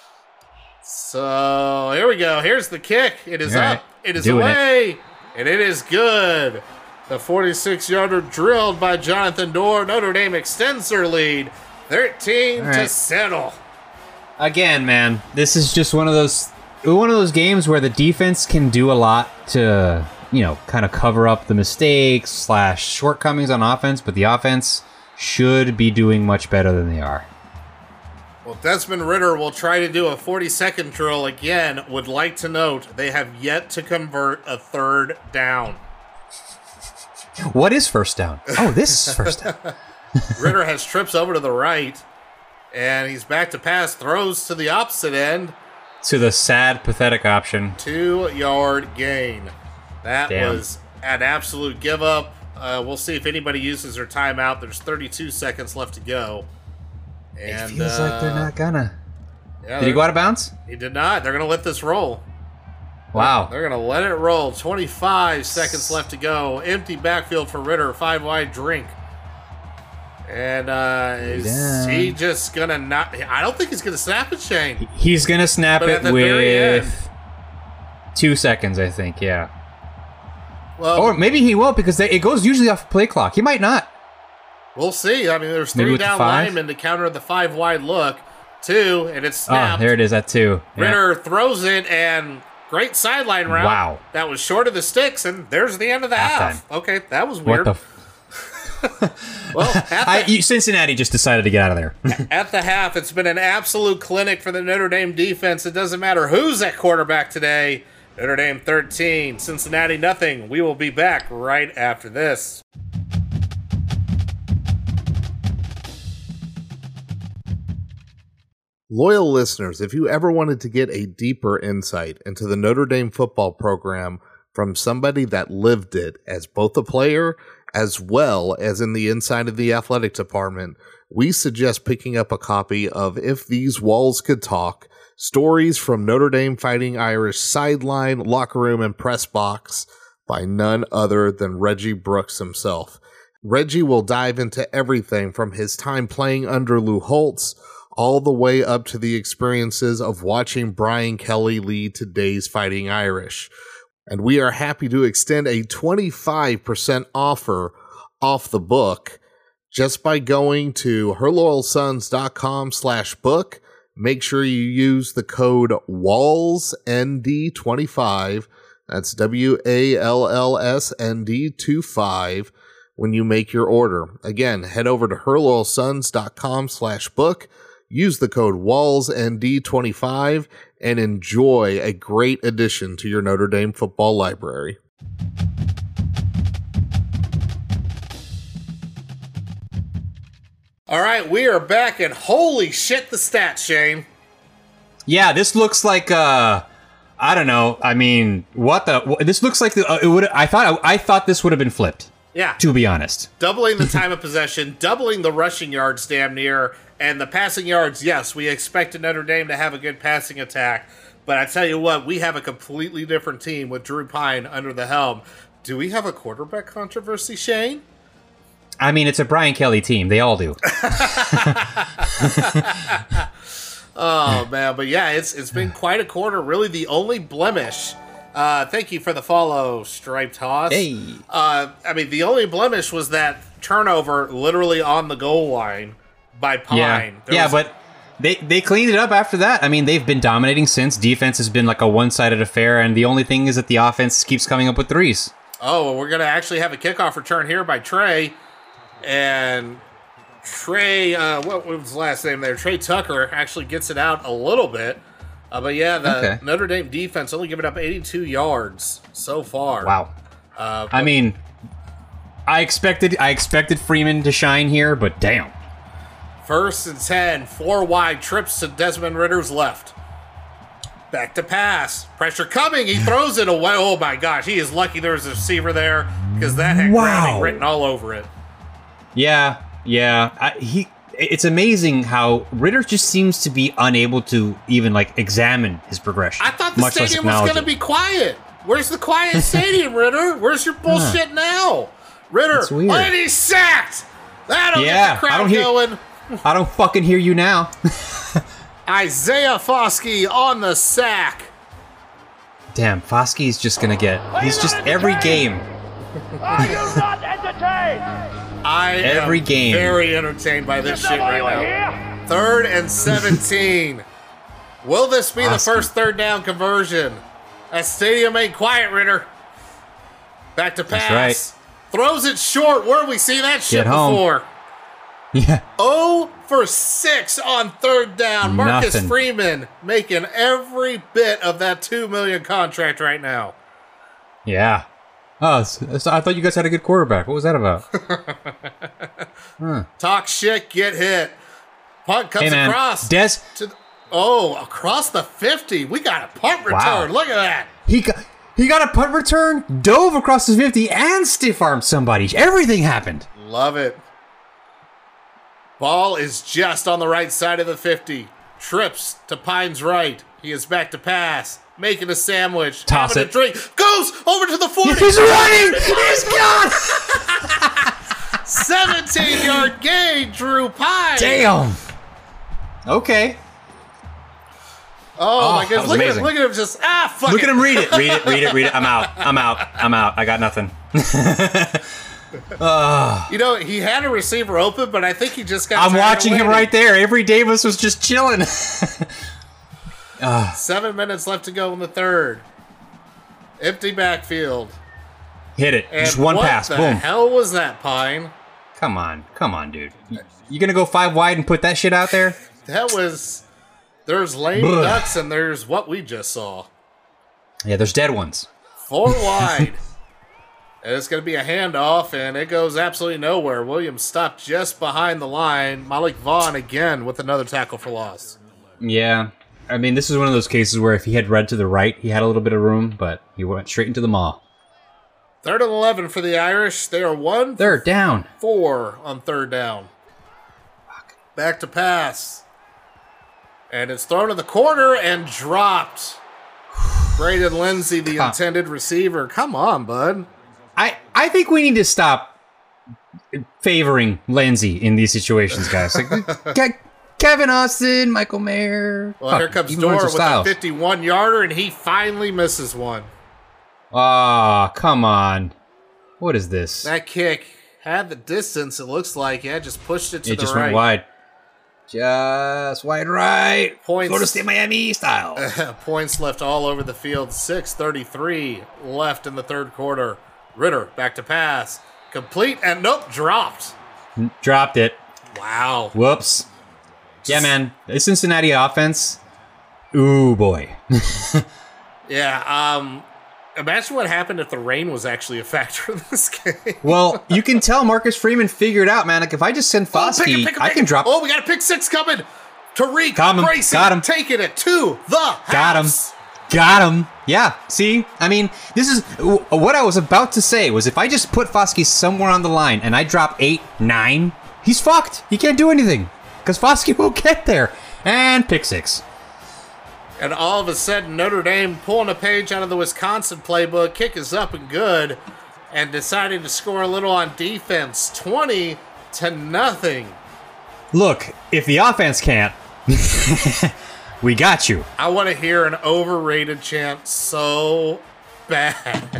So here we go. Here's the kick. It is All up. right. It is Doing it. away. And it is good. The forty-six-yarder drilled by Jonathan Dorr. Notre Dame extends their lead. thirteen All to right. settle. Again, man, this is just one of those one of those games where the defense can do a lot to, you know, kind of cover up the mistakes slash shortcomings on offense, but the offense should be doing much better than they are. Well, Desmond Ritter will try to do a forty-second drill again. Would like to note they have yet to convert a third down. What is first down? Oh, this is first down. Ritter has trips over to the right, and he's back to pass. Throws to the opposite end. To the sad, pathetic option. Two-yard gain. That Damn. was an absolute give up. Uh, we'll see if anybody uses their timeout. There's thirty-two seconds left to go. And, it feels like they're uh, not gonna. yeah, Did he go out of bounds? He did not. They're going to let this roll. Wow. They're going to let it roll. twenty-five seconds left to go. Empty backfield for Ritter. Five wide drink. And uh, is down. he just going to not? I don't think he's going to snap it, Shane. He's gonna snap But at it the very end- with two seconds, I think. Yeah. Well, Or maybe he won't because they, it goes usually off play clock. He might not. we'll see. I mean, there's Maybe three with the down five? linemen to counter the five wide look. Two, and it's Oh, snapped. there it is at two. Yeah. Ritter throws it, and great sideline route. Wow. That was short of the sticks, and there's the end of the half. Halftime. Okay, that was What weird. the? F- Well, at the, I, you, Cincinnati just decided to get out of there. at the half, it's been an absolute clinic for the Notre Dame defense. It doesn't matter who's at quarterback today. Notre Dame thirteen, Cincinnati nothing. We will be back right after this. Loyal listeners, if you ever wanted to get a deeper insight into the Notre Dame football program from somebody that lived it as both a player as well as in the inside of the athletic department, we suggest picking up a copy of If These Walls Could Talk, Stories from Notre Dame Fighting Irish Sideline, Locker Room, and Press Box by none other than Reggie Brooks himself. Reggie will dive into everything from his time playing under Lou Holtz all the way up to the experiences of watching Brian Kelly lead today's Fighting Irish. And we are happy to extend a twenty-five percent offer off the book just by going to herloyalsons.com slash book. Make sure you use the code W A L L S N D twenty-five. That's W A L L S N D twenty-five when you make your order. Again, head over to herloyalsons.com slash book. Use the code W A L L S N D twenty-five and enjoy a great addition to your Notre Dame football library. All right, we are back, and holy shit, the stats, Shane. Yeah, this looks like uh, I don't know. I mean, what the? What, this looks like the. Uh, it would. I thought. I thought this would have been flipped. Yeah. To be honest, doubling the time of possession, doubling the rushing yards, damn near, and the passing yards. Yes, we expected Notre Dame to have a good passing attack, but I tell you what, we have a completely different team with Drew Pine under the helm. Do we have a quarterback controversy, Shane? I mean, it's a Brian Kelly team. They all do. Oh, man. But yeah, it's it's been quite a quarter. Really, the only blemish. Uh, thank you for the follow, Striped Hoss. Hey. Uh, I mean, the only blemish was that turnover literally on the goal line by Pine. Yeah, There yeah was- but they, they cleaned it up after that. I mean, they've been dominating since. Defense has been like a one-sided affair, and the only thing is that the offense keeps coming up with threes. Oh, well, we're going to actually have a kickoff return here by Trey. And Trey, uh, what was his last name there? Trey Tucker actually gets it out a little bit. Uh, but yeah, the Okay. Notre Dame defense only giving up eighty-two yards so far. Wow. Uh, I mean, I expected I expected Freeman to shine here, but damn. First and ten, four wide, trips to Desmond Ritter's left. Back to pass. Pressure coming. He throws it away. Oh my gosh, he is lucky there was a receiver there because that had Wow. grounding written all over it. Yeah, yeah. I, he. It's amazing how Ritter just seems to be unable to even like examine his progression. I thought the much less stadium was acknowledge going to it. be quiet. Where's the quiet stadium, Ritter? Where's your bullshit now? Ritter, That's weird. and he's sacked. That'll Yeah, get the I crowd don't hear- going. I don't fucking hear you now. Isaiah Foskey on the sack. Damn, Foskey's just gonna get. He's just every game. Are you not entertained? I Every am game. very entertained by this shit right you now. here? Third and seventeen. Will this be the Foskey. first third down conversion? That stadium ain't quiet, Ritter. Back to pass. That's Throws it short. Where have we seen that shit Get home. before? Yeah. oh for six on third down. Marcus Nothing. Freeman making every bit of that two million dollars contract right now. Yeah. Oh, so- so I thought you guys had a good quarterback. What was that about? Talk shit, get hit. Punt comes Hey man, across. Des. to the, oh, across the fifty. We got a punt return. Wow. Look at that. He got he got a punt return, dove across the fifty, and stiff armed somebody. Everything happened. Love it. Ball is just on the right side of the fifty. Trips to Pine's right. He is back to pass. Making a sandwich. Toss having it. a drink. Goes over to the forty. He's running. He's gone. seventeen-yard gain, Drew Pine. Damn. Okay. Oh, my that goodness. was Look at, him, amazing. look at him just, ah, fuck Look it. at him read it. Read it. Read it. Read it. I'm out. I'm out. I'm out. I'm out. I got nothing. You know, he had a receiver open, but I think he just got I'm tired of watching him waiting. right there. Avery Davis was just chilling. Seven minutes left to go in the third. Empty backfield. Hit it. And Just one what pass. the Boom. hell was that, Pine? Come on. Come on, dude. You, you going to go five wide and put that shit out there? That was... There's lame Ugh. ducks and there's what we just saw. Yeah, there's dead ones. Four wide. And it's going to be a handoff, and it goes absolutely nowhere. Williams stopped just behind the line. Malik Vaughn again with another tackle for loss. Yeah. I mean, this is one of those cases where if he had read to the right, he had a little bit of room, but he went straight into the maw. Third and eleven for the Irish. They are one They're down. four on third down. Back to pass. And it's thrown in the corner and dropped. Braden Lindsay, the Come. intended receiver. Come on, bud. I, I think we need to stop favoring Lindsay in these situations, guys. Like, Ke- Kevin Austin, Michael Mayer. Well, Fuck, here comes even Dorr Lorenzo with a Styles. fifty-one-yarder, and he finally misses one. Ah, come on. What is this? That kick had the distance, it looks like. Yeah, just pushed it to It the just right. went wide. Just wide right. Points. Florida State Miami style. Points left all over the field. six thirty-three left in the third quarter. Ritter back to pass. Complete and nope, dropped. Dropped it. Wow. Whoops. Yeah, man. The Cincinnati offense. Ooh, boy. Yeah, um, imagine what happened if the rain was actually a factor in this game. Well, you can tell Marcus Freeman figured out, man. Like, if I just send Oh, pick it, Foskey, pick it, I pick can it. drop. Oh, we got a pick six coming. Tariq Got him, Bracy got him. taking it to the house. Got him. Got him. Yeah. See, I mean, this is what I was about to say was if I just put Foskey somewhere on the line and I drop eight, nine, he's fucked. He can't do anything because Foskey won't get there. And pick six. And all of a sudden, Notre Dame pulling a page out of the Wisconsin playbook. Kick is up and good. And deciding to score a little on defense. twenty to nothing. Look, if the offense can't, we got you. I want to hear an overrated chant so bad.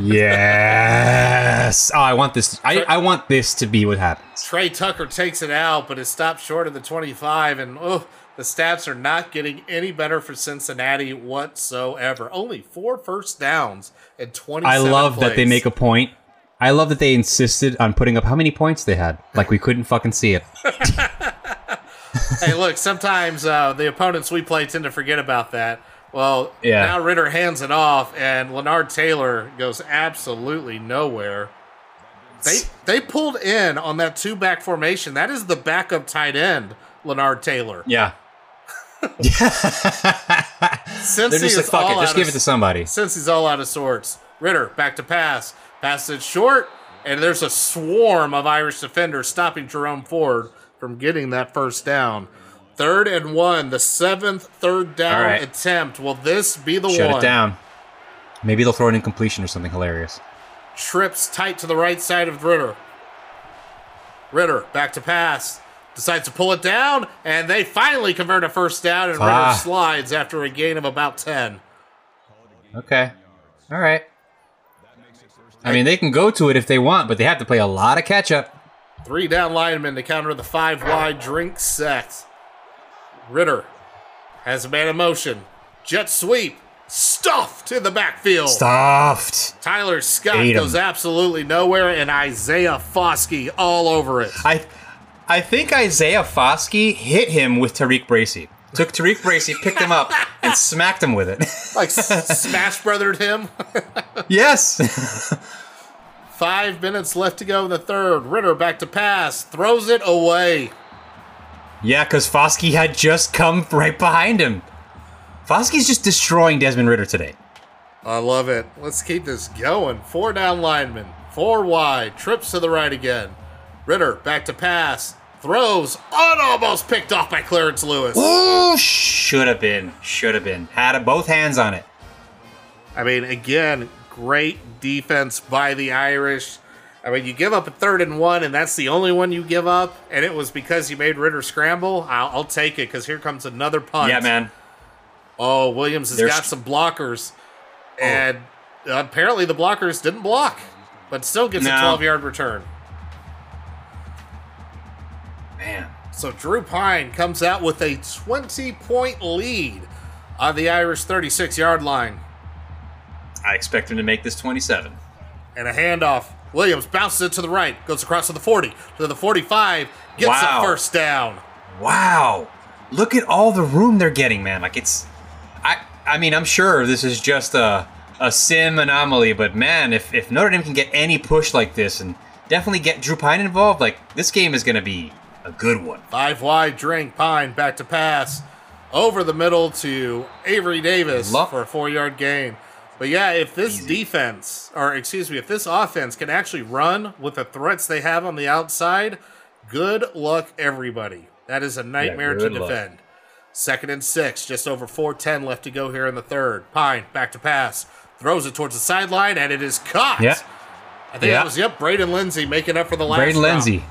Yes. Oh, I want this. I, I want this to be what happens. Trey Tucker takes it out, but is stopped short of the twenty-five. And oh, the stats are not getting any better for Cincinnati whatsoever. Only four first downs and I twenty-seven love that they plays. make a point. I love that they insisted on putting up how many points they had. Like we couldn't fucking see it. Hey, look, sometimes uh, the opponents we play tend to forget about that. Well, Yeah. now Ritter hands it off, and Leonard Taylor goes absolutely nowhere. They they pulled in on that two-back formation. That is the backup tight end, Leonard Taylor. Yeah. Since They're just like, fuck it, just give it to somebody. Since he's all out of sorts. Ritter, back to pass. Pass it short, and there's a swarm of Irish defenders stopping Jerome Ford from getting that first down. Third and one, the seventh third down All right. attempt. Will this be the Shut one? it down. Maybe they'll throw an incompletion or something hilarious. Trips tight to the right side of Ritter. Ritter, back to pass. Decides to pull it down, and they finally convert a first down, and Ah. Ritter slides after a gain of about ten. Okay. All right. I mean, they can go to it if they want, but they have to play a lot of catch up. Three down linemen to counter the five wide drink set. Ritter has a man in motion. Jet sweep. Stuffed in the backfield. Stuffed. Tyler Scott Ate 'em. goes absolutely nowhere, and Isaiah Foskey all over it. I I think Isaiah Foskey hit him with Tariq Bracy. Took Tariq Bracy, picked him up, and smacked him with it. Like s- smash brothered him. Yes. Five minutes left to go in the third. Ritter back to pass. Throws it away. Yeah, because Foskey had just come right behind him. Foskey's just destroying Desmond Ritter today. I love it. Let's keep this going. Four down linemen. Four wide. Trips to the right again. Ritter back to pass. Throws. On almost picked off by Clarence Lewis. Ooh, should have been. Should have been. Had both hands on it. I mean, again, great defense by the Irish. I mean, you give up a third and one, and that's the only one you give up, and it was because you made Ritter scramble. I'll, I'll take it, because here comes another punt. Yeah, man. Oh, Williams has There's- got some blockers, and apparently the blockers didn't block, but still gets No. a twelve-yard return. Man. So Drew Pine comes out with a twenty-point lead on the Irish thirty-six-yard line. I expect him to make this twenty-seven. And a handoff Williams bounces it to the right, goes across to the forty, to the forty-five, gets Wow. a first down. Wow. Look at all the room they're getting, man. Like, it's... I I mean, I'm sure this is just a, a sim anomaly, but man, if, if Notre Dame can get any push like this and definitely get Drew Pine involved, like, this game is going to be a good one. Five wide, Drink, Pine, back to pass. Over the middle to Avery Davis Luck. for a four-yard gain. But yeah, if this Easy. defense, or excuse me, if this offense can actually run with the threats they have on the outside, good luck, everybody. That is a nightmare to good luck. defend. Second and six, just over four ten left to go here in the third. Pine, back to pass. Throws it towards the sideline, and it is caught. Yeah. I think Yeah. that was, yep, Braden Lindsay making up for the last Braden drop. Lindsay.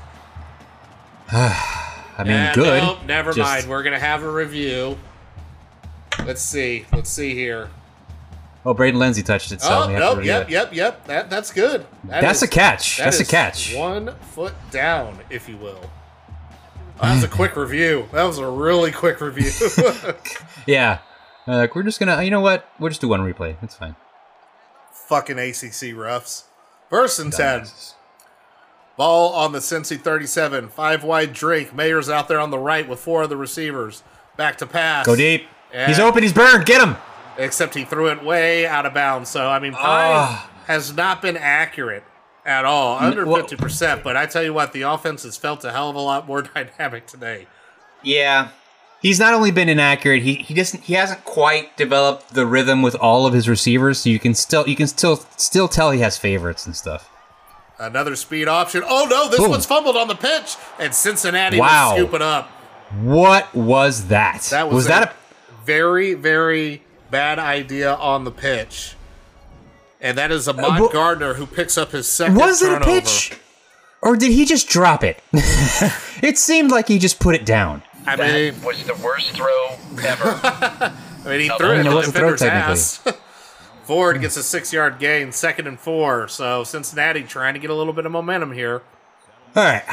I mean, Yeah, good. Nope, never Just- mind. We're going to have a review. Let's see. Let's see here. Oh, Braden Lindsay touched it, so Oh, we have nope, to yep, review it. yep, yep. That, that's good. That That's is- a catch. that That's a is catch. One foot down, if you will. Oh, that was a quick review. That was a really quick review. Yeah. Uh, like, we're just going to... You know what? We'll just do one replay. It's fine. Fucking A C C refs. First and ten. Dumbasses. Ball on the Cincy thirty-seven. Five wide Drake. Mayer's out there on the right with four other receivers. Back to pass. Go deep. Yeah. He's open. He's burned. Get him. Except he threw it way out of bounds. So, I mean, Pine Ah. has not been accurate at all. Under well- fifty percent. But I tell you what, the offense has felt a hell of a lot more dynamic today. Yeah. He's not only been inaccurate, he he doesn't he hasn't quite developed the rhythm with all of his receivers, so you can still you can still still tell he has favorites and stuff. Another speed option. Oh, no, this Boom. one's fumbled on the pitch. And Cincinnati Wow. will scoop it up. What was that? That was, was a that a very, very bad idea on the pitch. And that is Ahmad wha- Gardner who picks up his second was it a turnover. pitch? Or did he just drop it? It seemed like he just put it down. I mean, That was the worst throw ever. I mean, he I threw it mean, in it the was a throw, defender's ass. Ford gets a six-yard gain, second and four. So Cincinnati trying to get a little bit of momentum here. All right.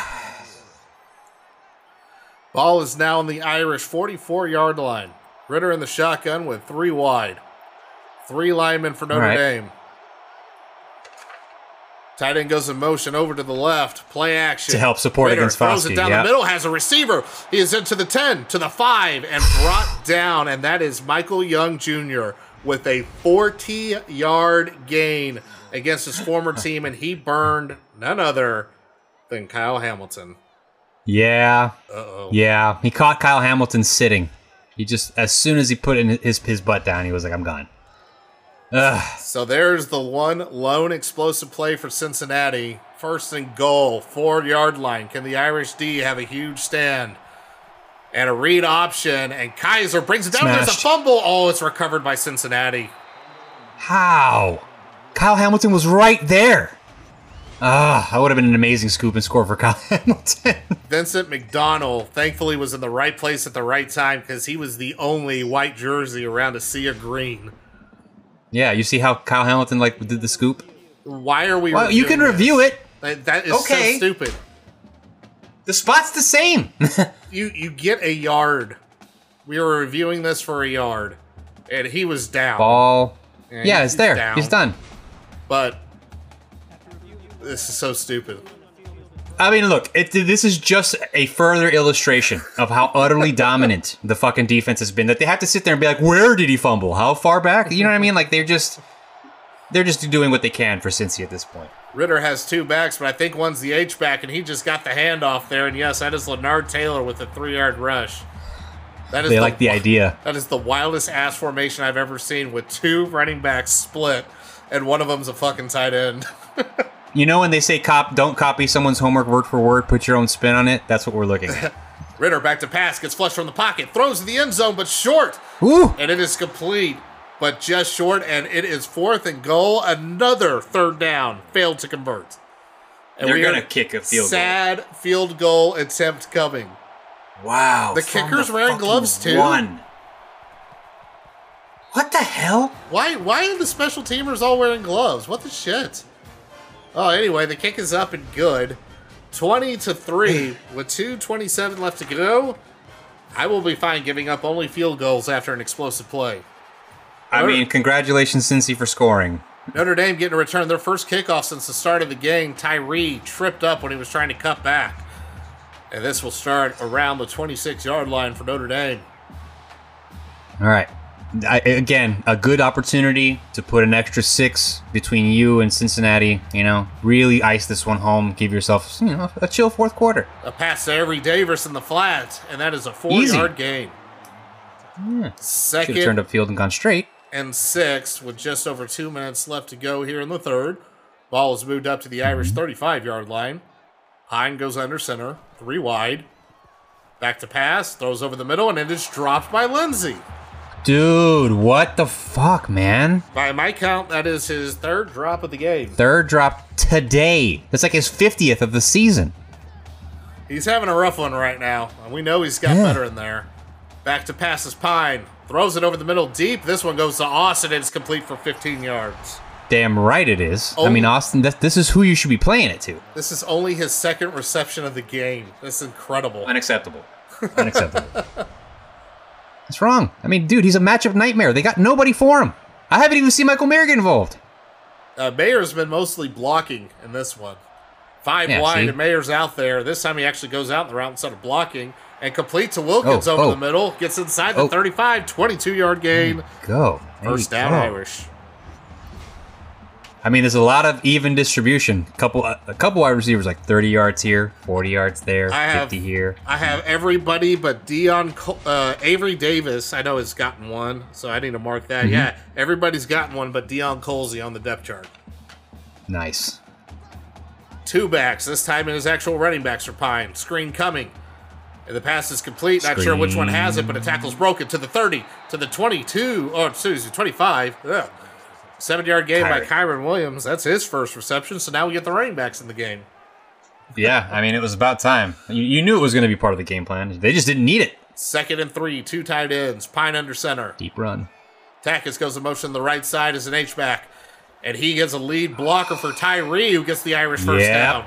Ball is now on the Irish forty-four-yard line. Ritter in the shotgun with three wide. Three linemen for Notre All right. Dame. Tight end goes in motion over to the left. Play action. To help support Ritter against throws Foskey, it down yeah. the middle. Has a receiver. He is into the ten, to the five, and brought down. And that is Michael Young Junior with a forty-yard gain against his former team. And he burned none other than Kyle Hamilton. Yeah. Uh-oh. Yeah. He caught Kyle Hamilton sitting. He just as soon as he put in his his butt down, he was like, "I'm gone." Ugh. So there's the one lone explosive play for Cincinnati. First and goal, four-yard line. Can the Irish D have a huge stand? And a read option, and Kaiser brings it down. There's a Smashed. fumble. Oh, it's recovered by Cincinnati. How? Kyle Hamilton was right there. Ah, that would have been an amazing scoop and score for Kyle Hamilton. Vincent McDonald, thankfully, was in the right place at the right time because he was the only white jersey around a sea of green. Yeah, you see how Kyle Hamilton like did the scoop? Why are we Well, you can reviewing review this? it. That, that is Okay. so stupid. The spot's the same. You you get a yard. We were reviewing this for a yard, and he was down. Ball. Yeah, Yeah, he's- it's he's there. down. He's done. But this is so stupid. I mean, look, it, this is just a further illustration of how utterly dominant the fucking defense has been. That they have to sit there and be like, "Where did he fumble? How far back?" You know what I mean? Like they're just, they're just doing what they can for Cincy at this point. Ritter has two backs, but I think one's the H back, and he just got the handoff there. And yes, that is Leonard Taylor with a three-yard rush. That is They like the idea. That is the wildest ass formation I've ever seen, with two running backs split, and one of them's a fucking tight end. You know when they say cop, don't copy someone's homework word for word, put your own spin on it? That's what we're looking at. Ritter back to pass, gets flushed from the pocket, throws to the end zone, but short. Ooh! And it is complete, but just short, and it is fourth and goal. Another third down, failed to convert. And They're we are gonna kick a field goal. sad field goal attempt coming. Wow. The from kicker's wearing fucking gloves, too? One. What the hell? Why why are the special teamers all wearing gloves? What the shit? Oh, anyway, the kick is up and good. twenty to three with two twenty-seven left to go. I will be fine giving up only field goals after an explosive play. I mean, congratulations, Cincy, for scoring. Notre Dame getting to return their first kickoff since the start of the game. Tyree tripped up when he was trying to cut back. And this will start around the twenty-six-yard line for Notre Dame. All right. I, again, a good opportunity to put an extra six between you and Cincinnati. You know, really ice this one home. Give yourself, you know, a chill fourth quarter. A pass to Avery Davis in the flat, and that is a four-yard gain. Yeah. Second Should have turned up field and gone straight. and six with just over two minutes left to go here in the third. Ball is moved up to the Irish thirty-five-yard line. Hine goes under center, three wide. Back to pass, throws over the middle, and it is dropped by Lindsey. Dude, what the fuck, man? By my count, that is his third drop of the game. Third drop today. That's like his fiftieth of the season. He's having a rough one right now, and we know he's got Yeah. better in there. Back to pass is Pine. Throws it over the middle deep. This one goes to Austin, and it's complete for fifteen yards. Damn right it is. Oh. I mean, Austin, this, this is who you should be playing it to. This is only his second reception of the game. This is incredible. Unacceptable. Unacceptable. What's wrong? I mean, dude, he's a matchup nightmare. They got nobody for him. I haven't even seen Michael Mayer get involved. Uh, Mayer's been mostly blocking in this one. Five Yeah, wide, see? and Mayer's out there. This time he actually goes out in the route instead of blocking and complete to Wilkins Oh, over oh. the middle. Gets inside the Oh. thirty-five, twenty-two-yard gain. Go. There First you down, go. Irish. I mean, there's a lot of even distribution. Couple, a couple wide receivers like thirty yards here, forty yards there, I have- fifty here. I have everybody but Dion Col- uh, Avery Davis. I know has gotten one, so I need to mark that. Mm-hmm. Yeah, everybody's gotten one but Dion Colsey on the depth chart. Nice. Two backs. This time it is actual running backs for Pine. Screen coming. And the pass is complete. Not sure which one has it, but a tackle's broken to the thirty, to the twenty-two, or excuse me, twenty-five. Ugh. Seven-yard gain by Kyron. Kyron Williams. That's his first reception, so now we get the running backs in the game. Yeah, I mean, it was about time. You, you knew it was going to be part of the game plan. They just didn't need it. Second and three, two tight ends. Pine under center. Deep run. Takis goes in motion to the right side as an H-back. And he gets a lead blocker for Tyree, who gets the Irish first Yep. down.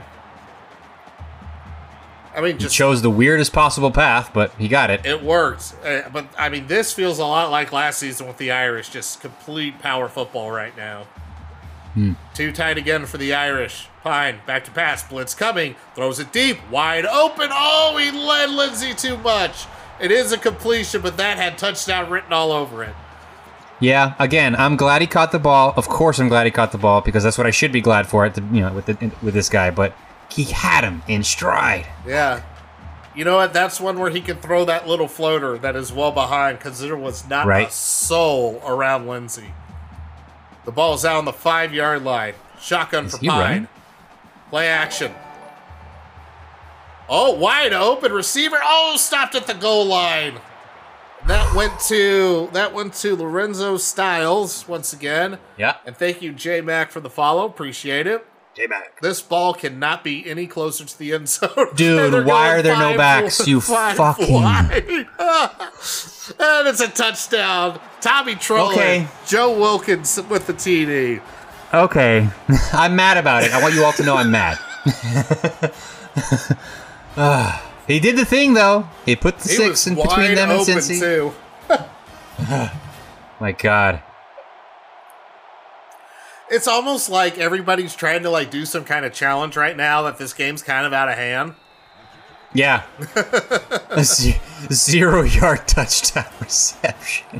I mean, He just chose the weirdest possible path, but he got it. it worked. Uh, but, I mean, this feels a lot like last season with the Irish. Just complete power football right now. Hmm. Too tight again for the Irish. Pine, back to pass. Blitz coming. Throws it deep. Wide open. Oh, he led Lindsey too much. It is a completion, but that had touchdown written all over it. Yeah, again, I'm glad he caught the ball. Of course, I'm glad he caught the ball because that's what I should be glad for. At the, you know, with the, with this guy, but he had him in stride. Yeah. You know what? That's one where he can throw that little floater that is well behind because there was not Right. a soul around Lindsey. The ball is out on the five-yard line. Shotgun Is for he Pine. running? Play action. Oh, wide open receiver. Oh, stopped at the goal line. That went to that went to Lorenzo Styles once again. Yeah. And thank you, J Mac, for the follow. Appreciate it. J-Mac. This ball cannot be any closer to the end zone. Dude, And they're why going are there no five backs, wi- you five fucking- wide. And it's a touchdown. Tommy Trolling. Okay. Joe Wilkins with the T D. Okay. I'm mad about it. I want you all to know I'm mad. uh, he did the thing, though. He put the He six was in wide between them and open, Cincy. too. My God. It's almost like everybody's trying to like do some kind of challenge right now that this game's kind of out of hand. Yeah. A ze- zero yard touchdown reception.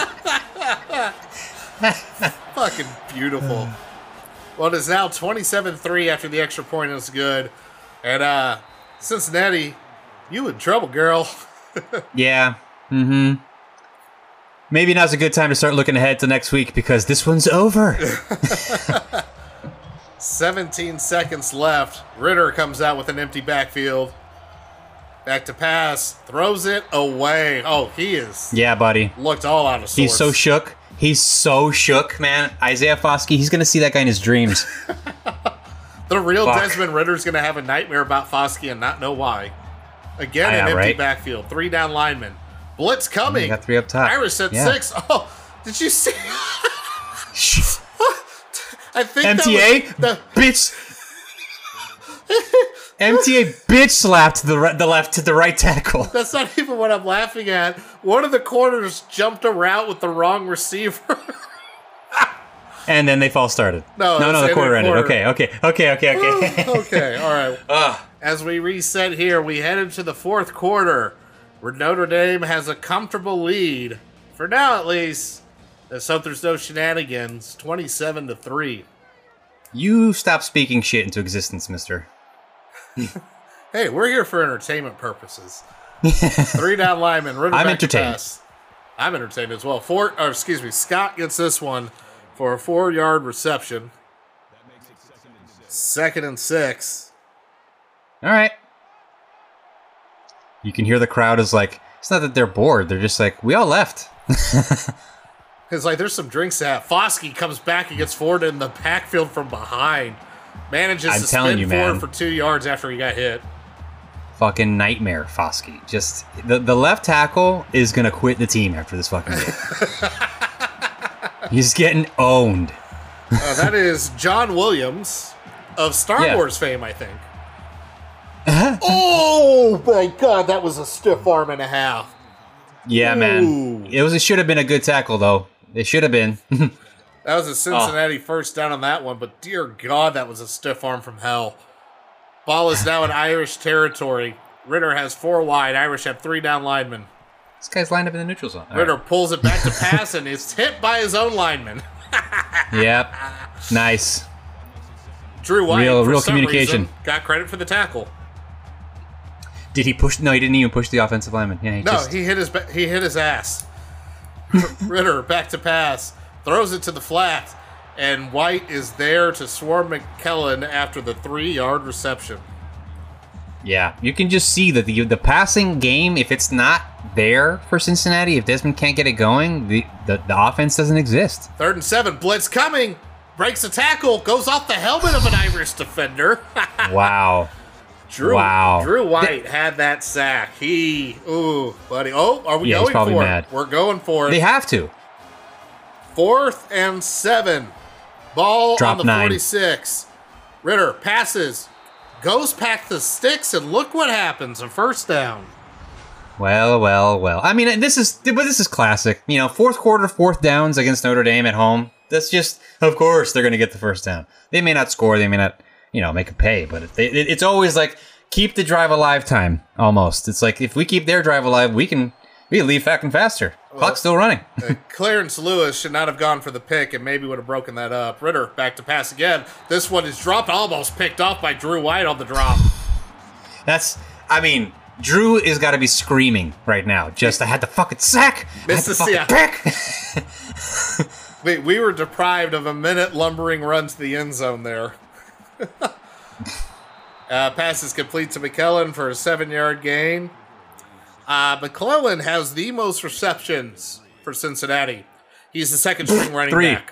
Fucking beautiful. Well, it is now twenty-seven three after the extra point is good. And uh Cincinnati, you in trouble, girl. Yeah. Mm-hmm. Maybe now's a good time to start looking ahead to next week because this one's over. seventeen seconds left. Ritter comes out with an empty backfield. Back to pass. Throws it away. Oh, he is Yeah, buddy. looked all out of sorts. He's so shook. He's so shook, man. Isaiah Foskey, he's going to see that guy in his dreams. The real Fuck. Desmond Ritter's going to have a nightmare about Foskey and not know why. Again, I an know, empty right? backfield. Three down linemen. Blitz coming. You got three up top. Irish at Yeah. six. Oh, did you see? I think M T A, that was bitch. M T A bitch slapped the re- the left to the right tackle. the, that's not even what I'm laughing at. One of the corners jumped a route with the wrong receiver. And then they false started. No, no, it's no, the in quarter the ended. quarter. Okay, okay, okay, okay, okay. Okay, all right. Ugh. As we reset here, we head into the fourth quarter, where Notre Dame has a comfortable lead, for now at least. Let's hope there's no shenanigans. twenty-seven to three. You stop speaking shit into existence, mister. Hey, we're here for entertainment purposes. Three down lineman. Ritter I'm back to entertained. pass. I'm entertained as well. Four, or excuse me, Scott gets this one for a four-yard reception. Second and six. All right. You can hear the crowd is like, it's not that they're bored. They're just like, we all left. It's like there's some drinks to have. Foskey comes back and gets forward in the backfield from behind. Manages I'm to telling spin you, forward man. for two yards after he got hit. Fucking nightmare, Foskey. Just, the, the left tackle is going to quit the team after this fucking game. He's getting owned. Uh, that is John Williams of Star Yeah. Wars fame, I think. Oh my god, that was a stiff arm and a half. Yeah, Ooh. man. It was. It should have been a good tackle, though. It should have been. That was a Cincinnati first down on that one, but dear God, that was a stiff arm from hell. Ball is now in Irish territory. Ritter has four wide. Irish have three down linemen. This guy's lined up in the neutral zone. All Ritter right. pulls it back to pass and is hit by his own lineman. Yep. Nice. Drew White, Real- for real some communication. reason, got credit for the tackle. Did he push? No, he didn't even push the offensive lineman. Yeah, he No, just. he hit his ba- he hit his ass. Ritter back to pass, throws it to the flat, and White is there to swarm McKellen after the three-yard reception. Yeah, you can just see that the the passing game, if it's not there for Cincinnati, if Desmond can't get it going, the the, the offense doesn't exist. Third and seven, blitz coming, breaks a tackle, goes off the helmet of an Irish defender. Wow. Drew, Wow. Drew White had that sack. He, ooh, buddy. Oh, are we Yeah, he's going probably for mad. it? We're going for it. They have to. Fourth and seven. Ball Drop on the nine. forty-six. Ritter passes, goes past the sticks, and look what happens. A first down. Well, well, well. I mean, this is but this is classic. You know, fourth quarter, fourth downs against Notre Dame at home. That's just, of course, they're going to get the first down. They may not score, they may not, you know, make a pay, but it, it, it's always like keep the drive alive time. Almost, it's like if we keep their drive alive, we can we can leave fucking faster. Clock's still running. Uh, Clarence Lewis should not have gone for the pick and maybe would have broken that up. Ritter back to pass again. This one is dropped, almost picked off by Drew White on the drop. That's, I mean, Drew is got to be screaming right now. Just, I had the fucking sack. I had Missed the the fucking sack. pick. We, we were deprived of a minute lumbering run to the end zone there. uh, pass is complete to McKellen for a seven-yard gain. Uh, McClellan has the most receptions for Cincinnati. He's the second string running Three. back.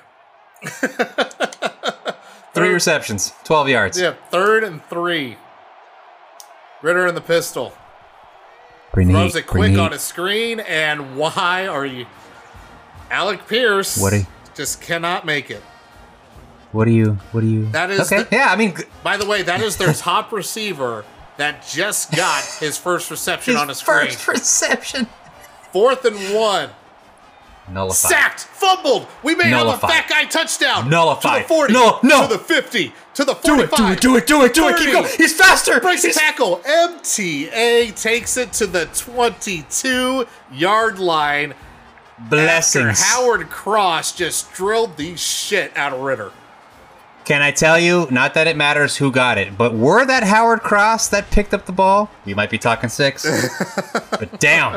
Three receptions, twelve yards. Yeah, third and three. Ritter in the pistol. Pretty Throws neat, it pretty quick neat. on a screen, and why are you... Alec Pierce What are you- just cannot make it. What do you? What do you? That is okay. the- yeah, I mean, By the way, that is their top receiver that just got his first reception his on a screen. first reception. Fourth and one. Nullified. Sacked, fumbled. We may Nullified. have a fat guy touchdown. Nullified. To the forty. No, no. To the fifty. To the Do it, forty-five. do it, do it, do it, do it. Keep thirty. going. He's faster. Breaks the He's- tackle. M T A takes it to the twenty-two-yard line. Blessings. After Howard Cross just drilled the shit out of Ritter. Can I tell you, not that it matters who got it, but were that Howard Cross that picked up the ball, we might be talking six. But damn.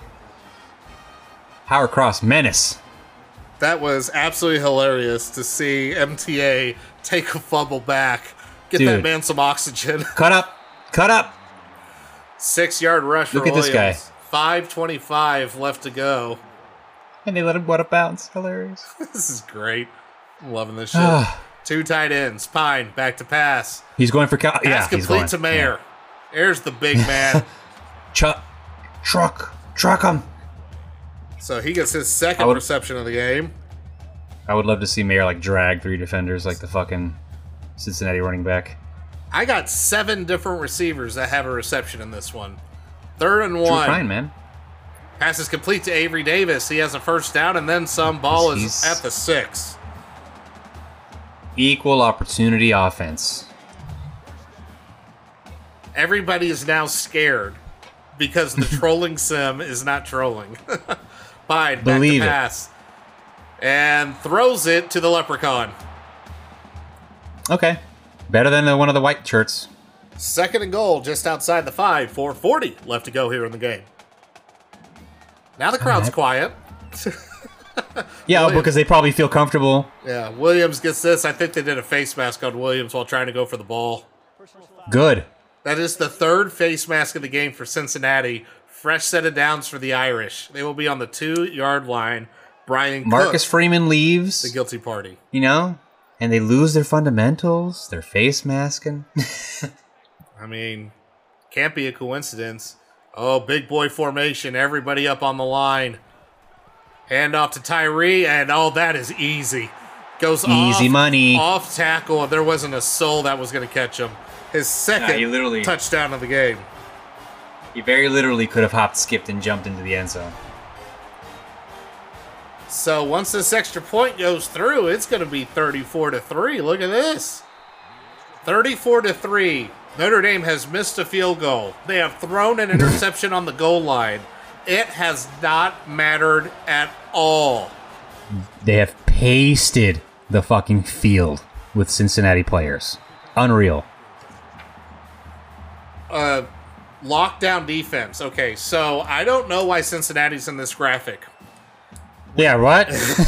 Howard Cross, menace. That was absolutely hilarious to see M T A take a fumble back. Get that Dude. man some oxygen. Cut up. Cut up. Six-yard rush Look for at this guy. Williams. five twenty-five left to go. And they let him what a bounce. Hilarious. This is great. I'm loving this shit. Two tight ends. Pine back to pass. He's going for... Cal- Pass yeah, he's going. complete to Mayer. There's the big man. Yeah. Chuck. Truck. Truck him. So he gets his second I would- reception of the game. I would love to see Mayer like drag three defenders like the fucking Cincinnati running back. I got seven different receivers that have a reception in this one. Third and Drew one. Fine, man. Pass is complete to Avery Davis. He has a first down and then some. Ball is He's- at the six. Equal opportunity offense. Everybody is now scared because the trolling sim is not trolling. Fine, back Believe to it. pass. And throws it to the Leprechaun. Okay. Better than uh, one of the white shirts. Second and goal, just outside the five. four forty left to go here in the game. Now the crowd's right. quiet. Yeah, Williams. because they probably feel comfortable. Yeah, Williams gets this. I think they did a face mask on Williams while trying to go for the ball. Good. That is the third face mask of the game for Cincinnati. Fresh set of downs for the Irish. They will be on the two-yard line. Brian Marcus Cook, Freeman leaves, the guilty party. you know, and they lose their fundamentals, their face masking. I mean, can't be a coincidence. Oh, big boy formation. Everybody up on the line. Hand off to Tyree, and oh, that is easy. Goes Easy off, money. off tackle, and there wasn't a soul that was going to catch him. His second Yeah, he literally- touchdown of the game. He very literally could have hopped, skipped, and jumped into the end zone. So once this extra point goes through, it's going to be thirty-four to three. Look at this. thirty-four to three. Notre Dame has missed a field goal. They have thrown an interception on the goal line. It has not mattered at all. They have pasted the fucking field with Cincinnati players. Unreal. Uh, lockdown defense. Okay, so I don't know why Cincinnati's in this graphic. Yeah, what?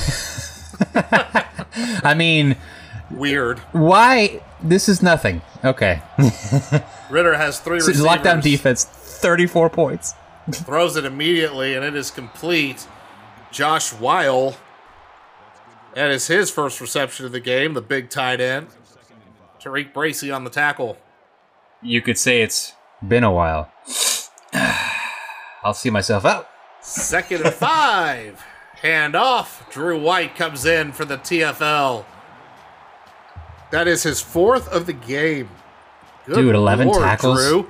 I mean, Weird. why? This is nothing. Okay. Ritter has three This receivers. is lockdown defense, thirty-four points. Throws it immediately, and it is complete. Josh Weil. That is his first reception of the game, the big tight end. Tariq Bracy on the tackle. You could say it's been a while. I'll see myself out. Second and five. Hand off. Drew White comes in for the T F L. That is his fourth of the game. Good Dude, eleven Lord, tackles? Drew.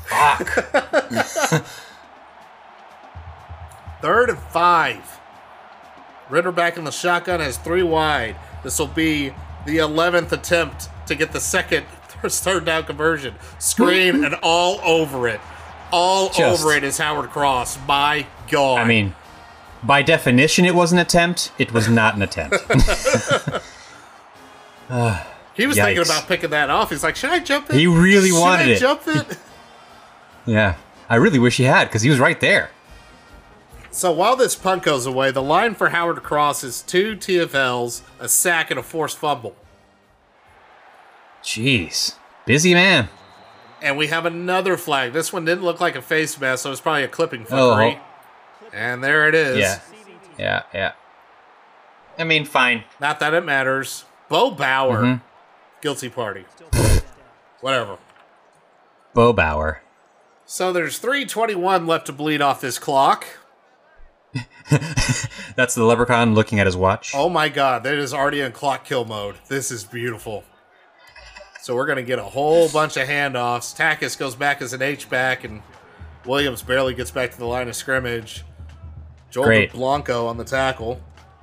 Third and five. Ritter back in the shotgun has three wide. This will be the eleventh attempt to get the second third down conversion. Screen and all over it. All Just- over it is Howard Cross. My God. I mean, by definition, it was an attempt. It was not an attempt. he was thinking yikes. about picking that off. He's like, should I jump it? He really Should wanted I it. jump it? Yeah. I really wish he had, because he was right there. So while this punt goes away, the line for Howard Cross is two T F Ls, a sack, and a forced fumble. Jeez. Busy man. And we have another flag. This one didn't look like a face mask, so it's probably a clipping Oh. fuckery. And there it is. Yeah. Yeah, yeah. I mean, fine. Not that it matters. Bo Bauer. Mhm. Guilty party. Whatever. Bo Bauer. So there's three twenty-one left to bleed off this clock. That's the leprechaun looking at his watch. Oh my God, that is already in clock kill mode. This is beautiful. So we're going to get a whole bunch of handoffs. Takis goes back as an H-back, and Williams barely gets back to the line of scrimmage. Joel Great. Blanco on the tackle.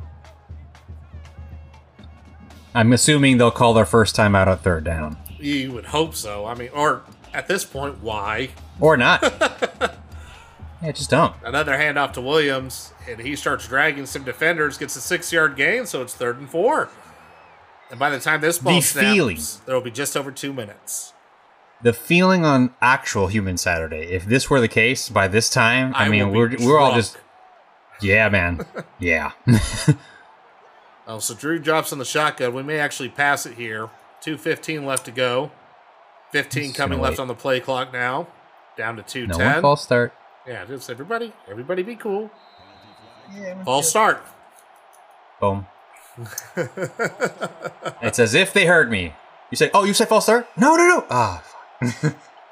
I'm assuming they'll call their first time out at third down. You would hope so. I mean, or at this point, why? Or not. Yeah, just don't. Another handoff to Williams, and he starts dragging some defenders, gets a six-yard gain, so it's third and four. And by the time this ball The snaps, feeling. there will be just over two minutes. The feeling on actual Human Saturday, if this were the case by this time, I, I mean, will we're be we're all drunk. just, yeah, man, yeah. Oh, so Drew drops on the shotgun. We may actually pass it here. two fifteen left to go. fifteen Just coming gonna left wait. on the play clock now. Down to two No ten. one false start. Yeah, just everybody, everybody be cool. False start. Boom. It's as if they heard me. You said, "Oh, you said false start?" No, no, no. Ah, fuck.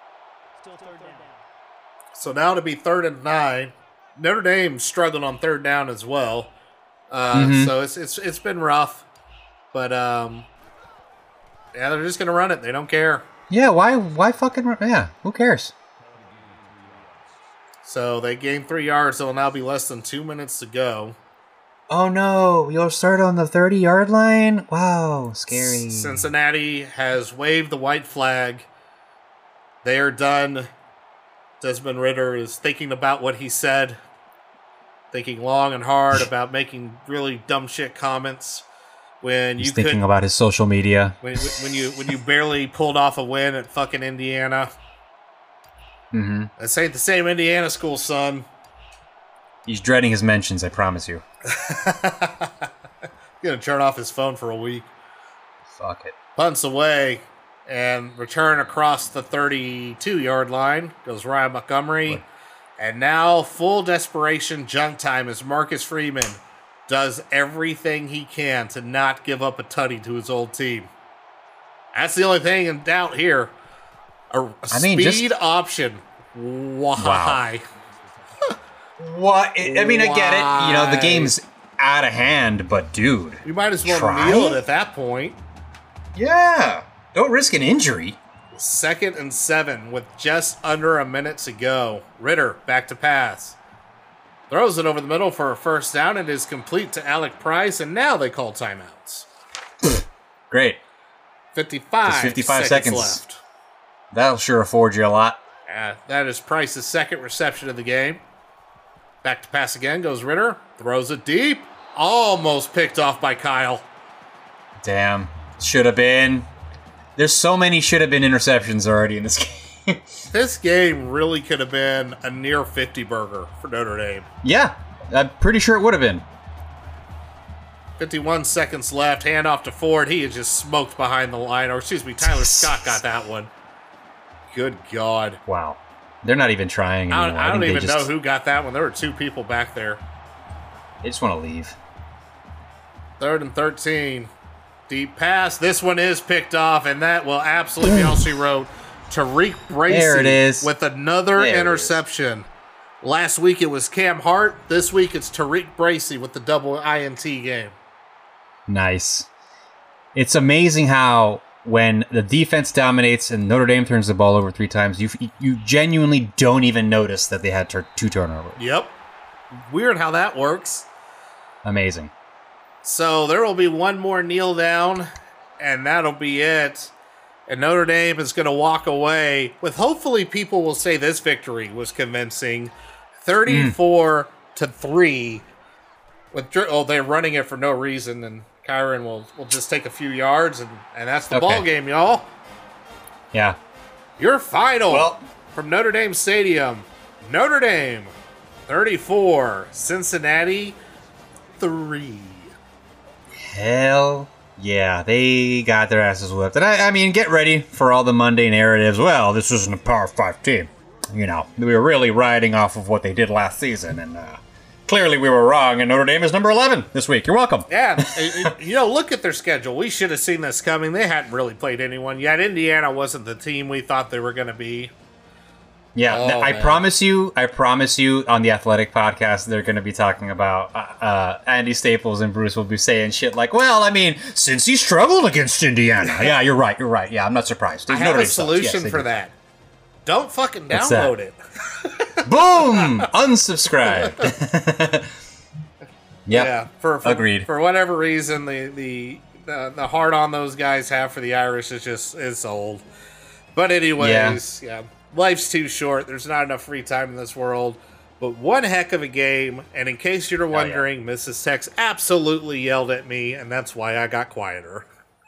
So now to be third and nine. Notre Dame struggling on third down as well. Uh, Mm-hmm. So it's it's it's been rough, but um, yeah, they're just gonna run it. They don't care. Yeah, why? Why fucking? run- Yeah, who cares? So they gain three yards. It'll now be less than two minutes to go. Oh no, you'll start on the thirty-yard line? Wow, scary. Cincinnati has waved the white flag. They are done. Desmond Ridder is thinking about what he said, thinking long and hard about making really dumb shit comments. When He's you thinking could, about his social media. when, when you when you barely pulled off a win at fucking Indiana. Mm-hmm. This ain't the same Indiana school, son. He's dreading his mentions, I promise you. Gonna turn off his phone for a week. Fuck it. Punts away and return across the thirty-two-yard line goes Ryan Montgomery. What? And now full desperation junk time as Marcus Freeman does everything he can to not give up a tutty to his old team. That's the only thing in doubt here. A, a I mean, speed just- option. Why? What? I mean, I get it. You know, the Why? game's out of hand, but dude. You might as well Try kneel it? it at that point. Yeah. Don't risk an injury. Second and seven with just under a minute to go. Ridder back to pass. Throws it over the middle for a first down. It is complete to Alec Price, and now they call timeouts. Great. fifty-five, Just fifty-five seconds, seconds. left. That'll sure afford you a lot. Uh, that is Price's second reception of the game. Back to pass again goes Ridder. Throws it deep. Almost picked off by Kyle. Damn. Should have been. There's so many should have been interceptions already in this game. This game really could have been a near fifty burger for Notre Dame. Yeah. I'm pretty sure it would have been. fifty-one seconds left. Handoff to Ford. He is just smoked behind the line. Or excuse me, Tyler Scott got that one. Good God. Wow. They're not even trying I anymore. don't, I don't think even they just, know who got that one. There were two people back there. They just want to leave. Third and thirteen. Deep pass. This one is picked off, and that will absolutely be all she wrote. Tariq Bracy There it is. with another There it interception. Last week it was Cam Hart. This week it's Tariq Bracy with the double I N T game. Nice. It's amazing how when the defense dominates and Notre Dame turns the ball over three times, you you genuinely don't even notice that they had tur- two turnovers. Yep. Weird how that works. Amazing. So there will be one more kneel down, and that'll be it. And Notre Dame is going to walk away with, hopefully people will say this victory was convincing, thirty-four to three. With dr- oh, they're running it for no reason, and Kyron will will just take a few yards, and, and that's the Okay. ball game, y'all. Yeah. Your final Well- from Notre Dame Stadium. Notre Dame thirty-four, Cincinnati three. Hell yeah, they got their asses whipped. And I, I mean, get ready for all the Monday narratives. Well, this isn't a Power five team. You know, we were really riding off of what they did last season, and uh, clearly we were wrong, and Notre Dame is number eleven this week. You're welcome. Yeah, and- and, you know, look at their schedule. We should have seen this coming. They hadn't really played anyone yet. Indiana wasn't the team we thought they were going to be. Yeah, Oh, th- I man. promise you, I promise you on the Athletic podcast, they're going to be talking about uh, uh, Andy Staples and Bruce will be saying shit like, well, I mean, since he struggled against Indiana. Yeah, you're right, you're right. Yeah, I'm not surprised. I Notre have Dame a sucks. solution Yes, they for do. that. Don't fucking What's that? download it. Boom! Unsubscribed. Yep. Yeah, for, for Agreed. For whatever reason, the the the, the heart on those guys have for the Irish is just is old. But anyways, yeah. Life's too short. There's not enough free time in this world. But one heck of a game. And in case you're wondering, Missus Tex absolutely yelled at me, and that's why I got quieter.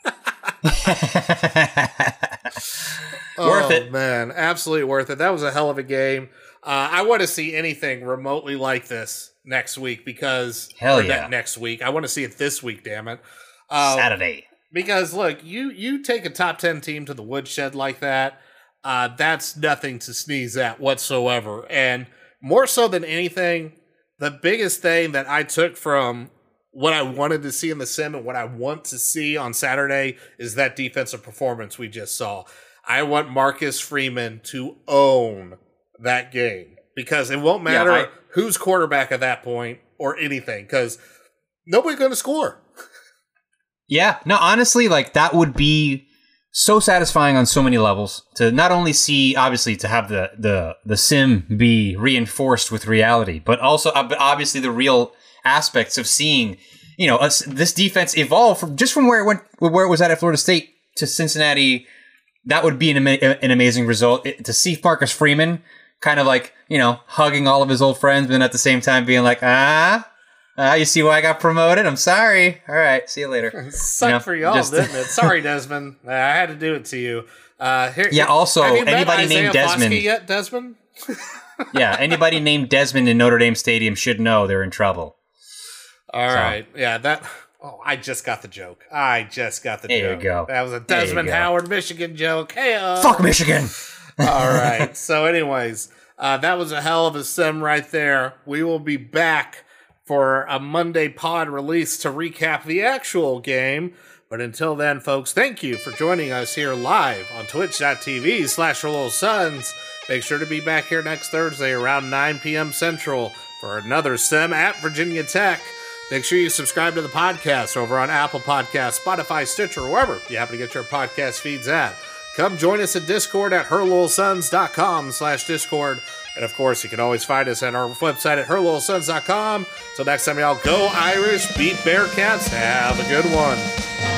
Worth Oh, it. man, absolutely worth it. That was a hell of a game. Uh, I want to see anything remotely like this next week because Hell or yeah. ne- next week. I want to see it this week. Damn it! Uh, Saturday. Because look, you you take a top ten team to the woodshed like that. Uh, that's nothing to sneeze at whatsoever. And more so than anything, the biggest thing that I took from what I wanted to see in the sim and what I want to see on Saturday is that defensive performance we just saw. I want Marcus Freeman to own that game because it won't matter Yeah, I- who's quarterback at that point or anything because nobody's going to score. Yeah, no, honestly, like that would be so satisfying on so many levels to not only see, obviously, to have the the the sim be reinforced with reality, but also uh, but obviously the real aspects of seeing, you know, us, this defense evolve from just from where it went, where it was at at Florida State to Cincinnati. That would be an, ama- an amazing result. It, to see Marcus Freeman kind of like, you know, hugging all of his old friends, but at the same time being like, ah, ah, you see why I got promoted? I'm sorry. All right, see you later. Sucked you know, for y'all, just, didn't it? Sorry, Desmond. I had to do it to you. Uh, here, yeah. Also, have you met anybody Isaiah named Desmond Foskey yet, Desmond? yeah, anybody named Desmond in Notre Dame Stadium should know they're in trouble. All so. right, yeah, that. Oh, I just got the joke. I just got the there joke. There you go. That was a Desmond Howard, Michigan joke. Hey, uh. Fuck Michigan. All right. So, anyways, uh, that was a hell of a sim right there. We will be back for a Monday pod release to recap the actual game. But until then, folks, thank you for joining us here live on twitch.tv slash your little sons. Make sure to be back here next Thursday around nine p.m. Central for another sim at Virginia Tech. Make sure you subscribe to the podcast over on Apple Podcasts, Spotify, Stitcher, or wherever you happen to get your podcast feeds at. Come join us at Discord at herlittlesons.com slash Discord. And of course, you can always find us at our website at her little sons dot com. Till next time, y'all, go Irish, beat Bearcats, have a good one.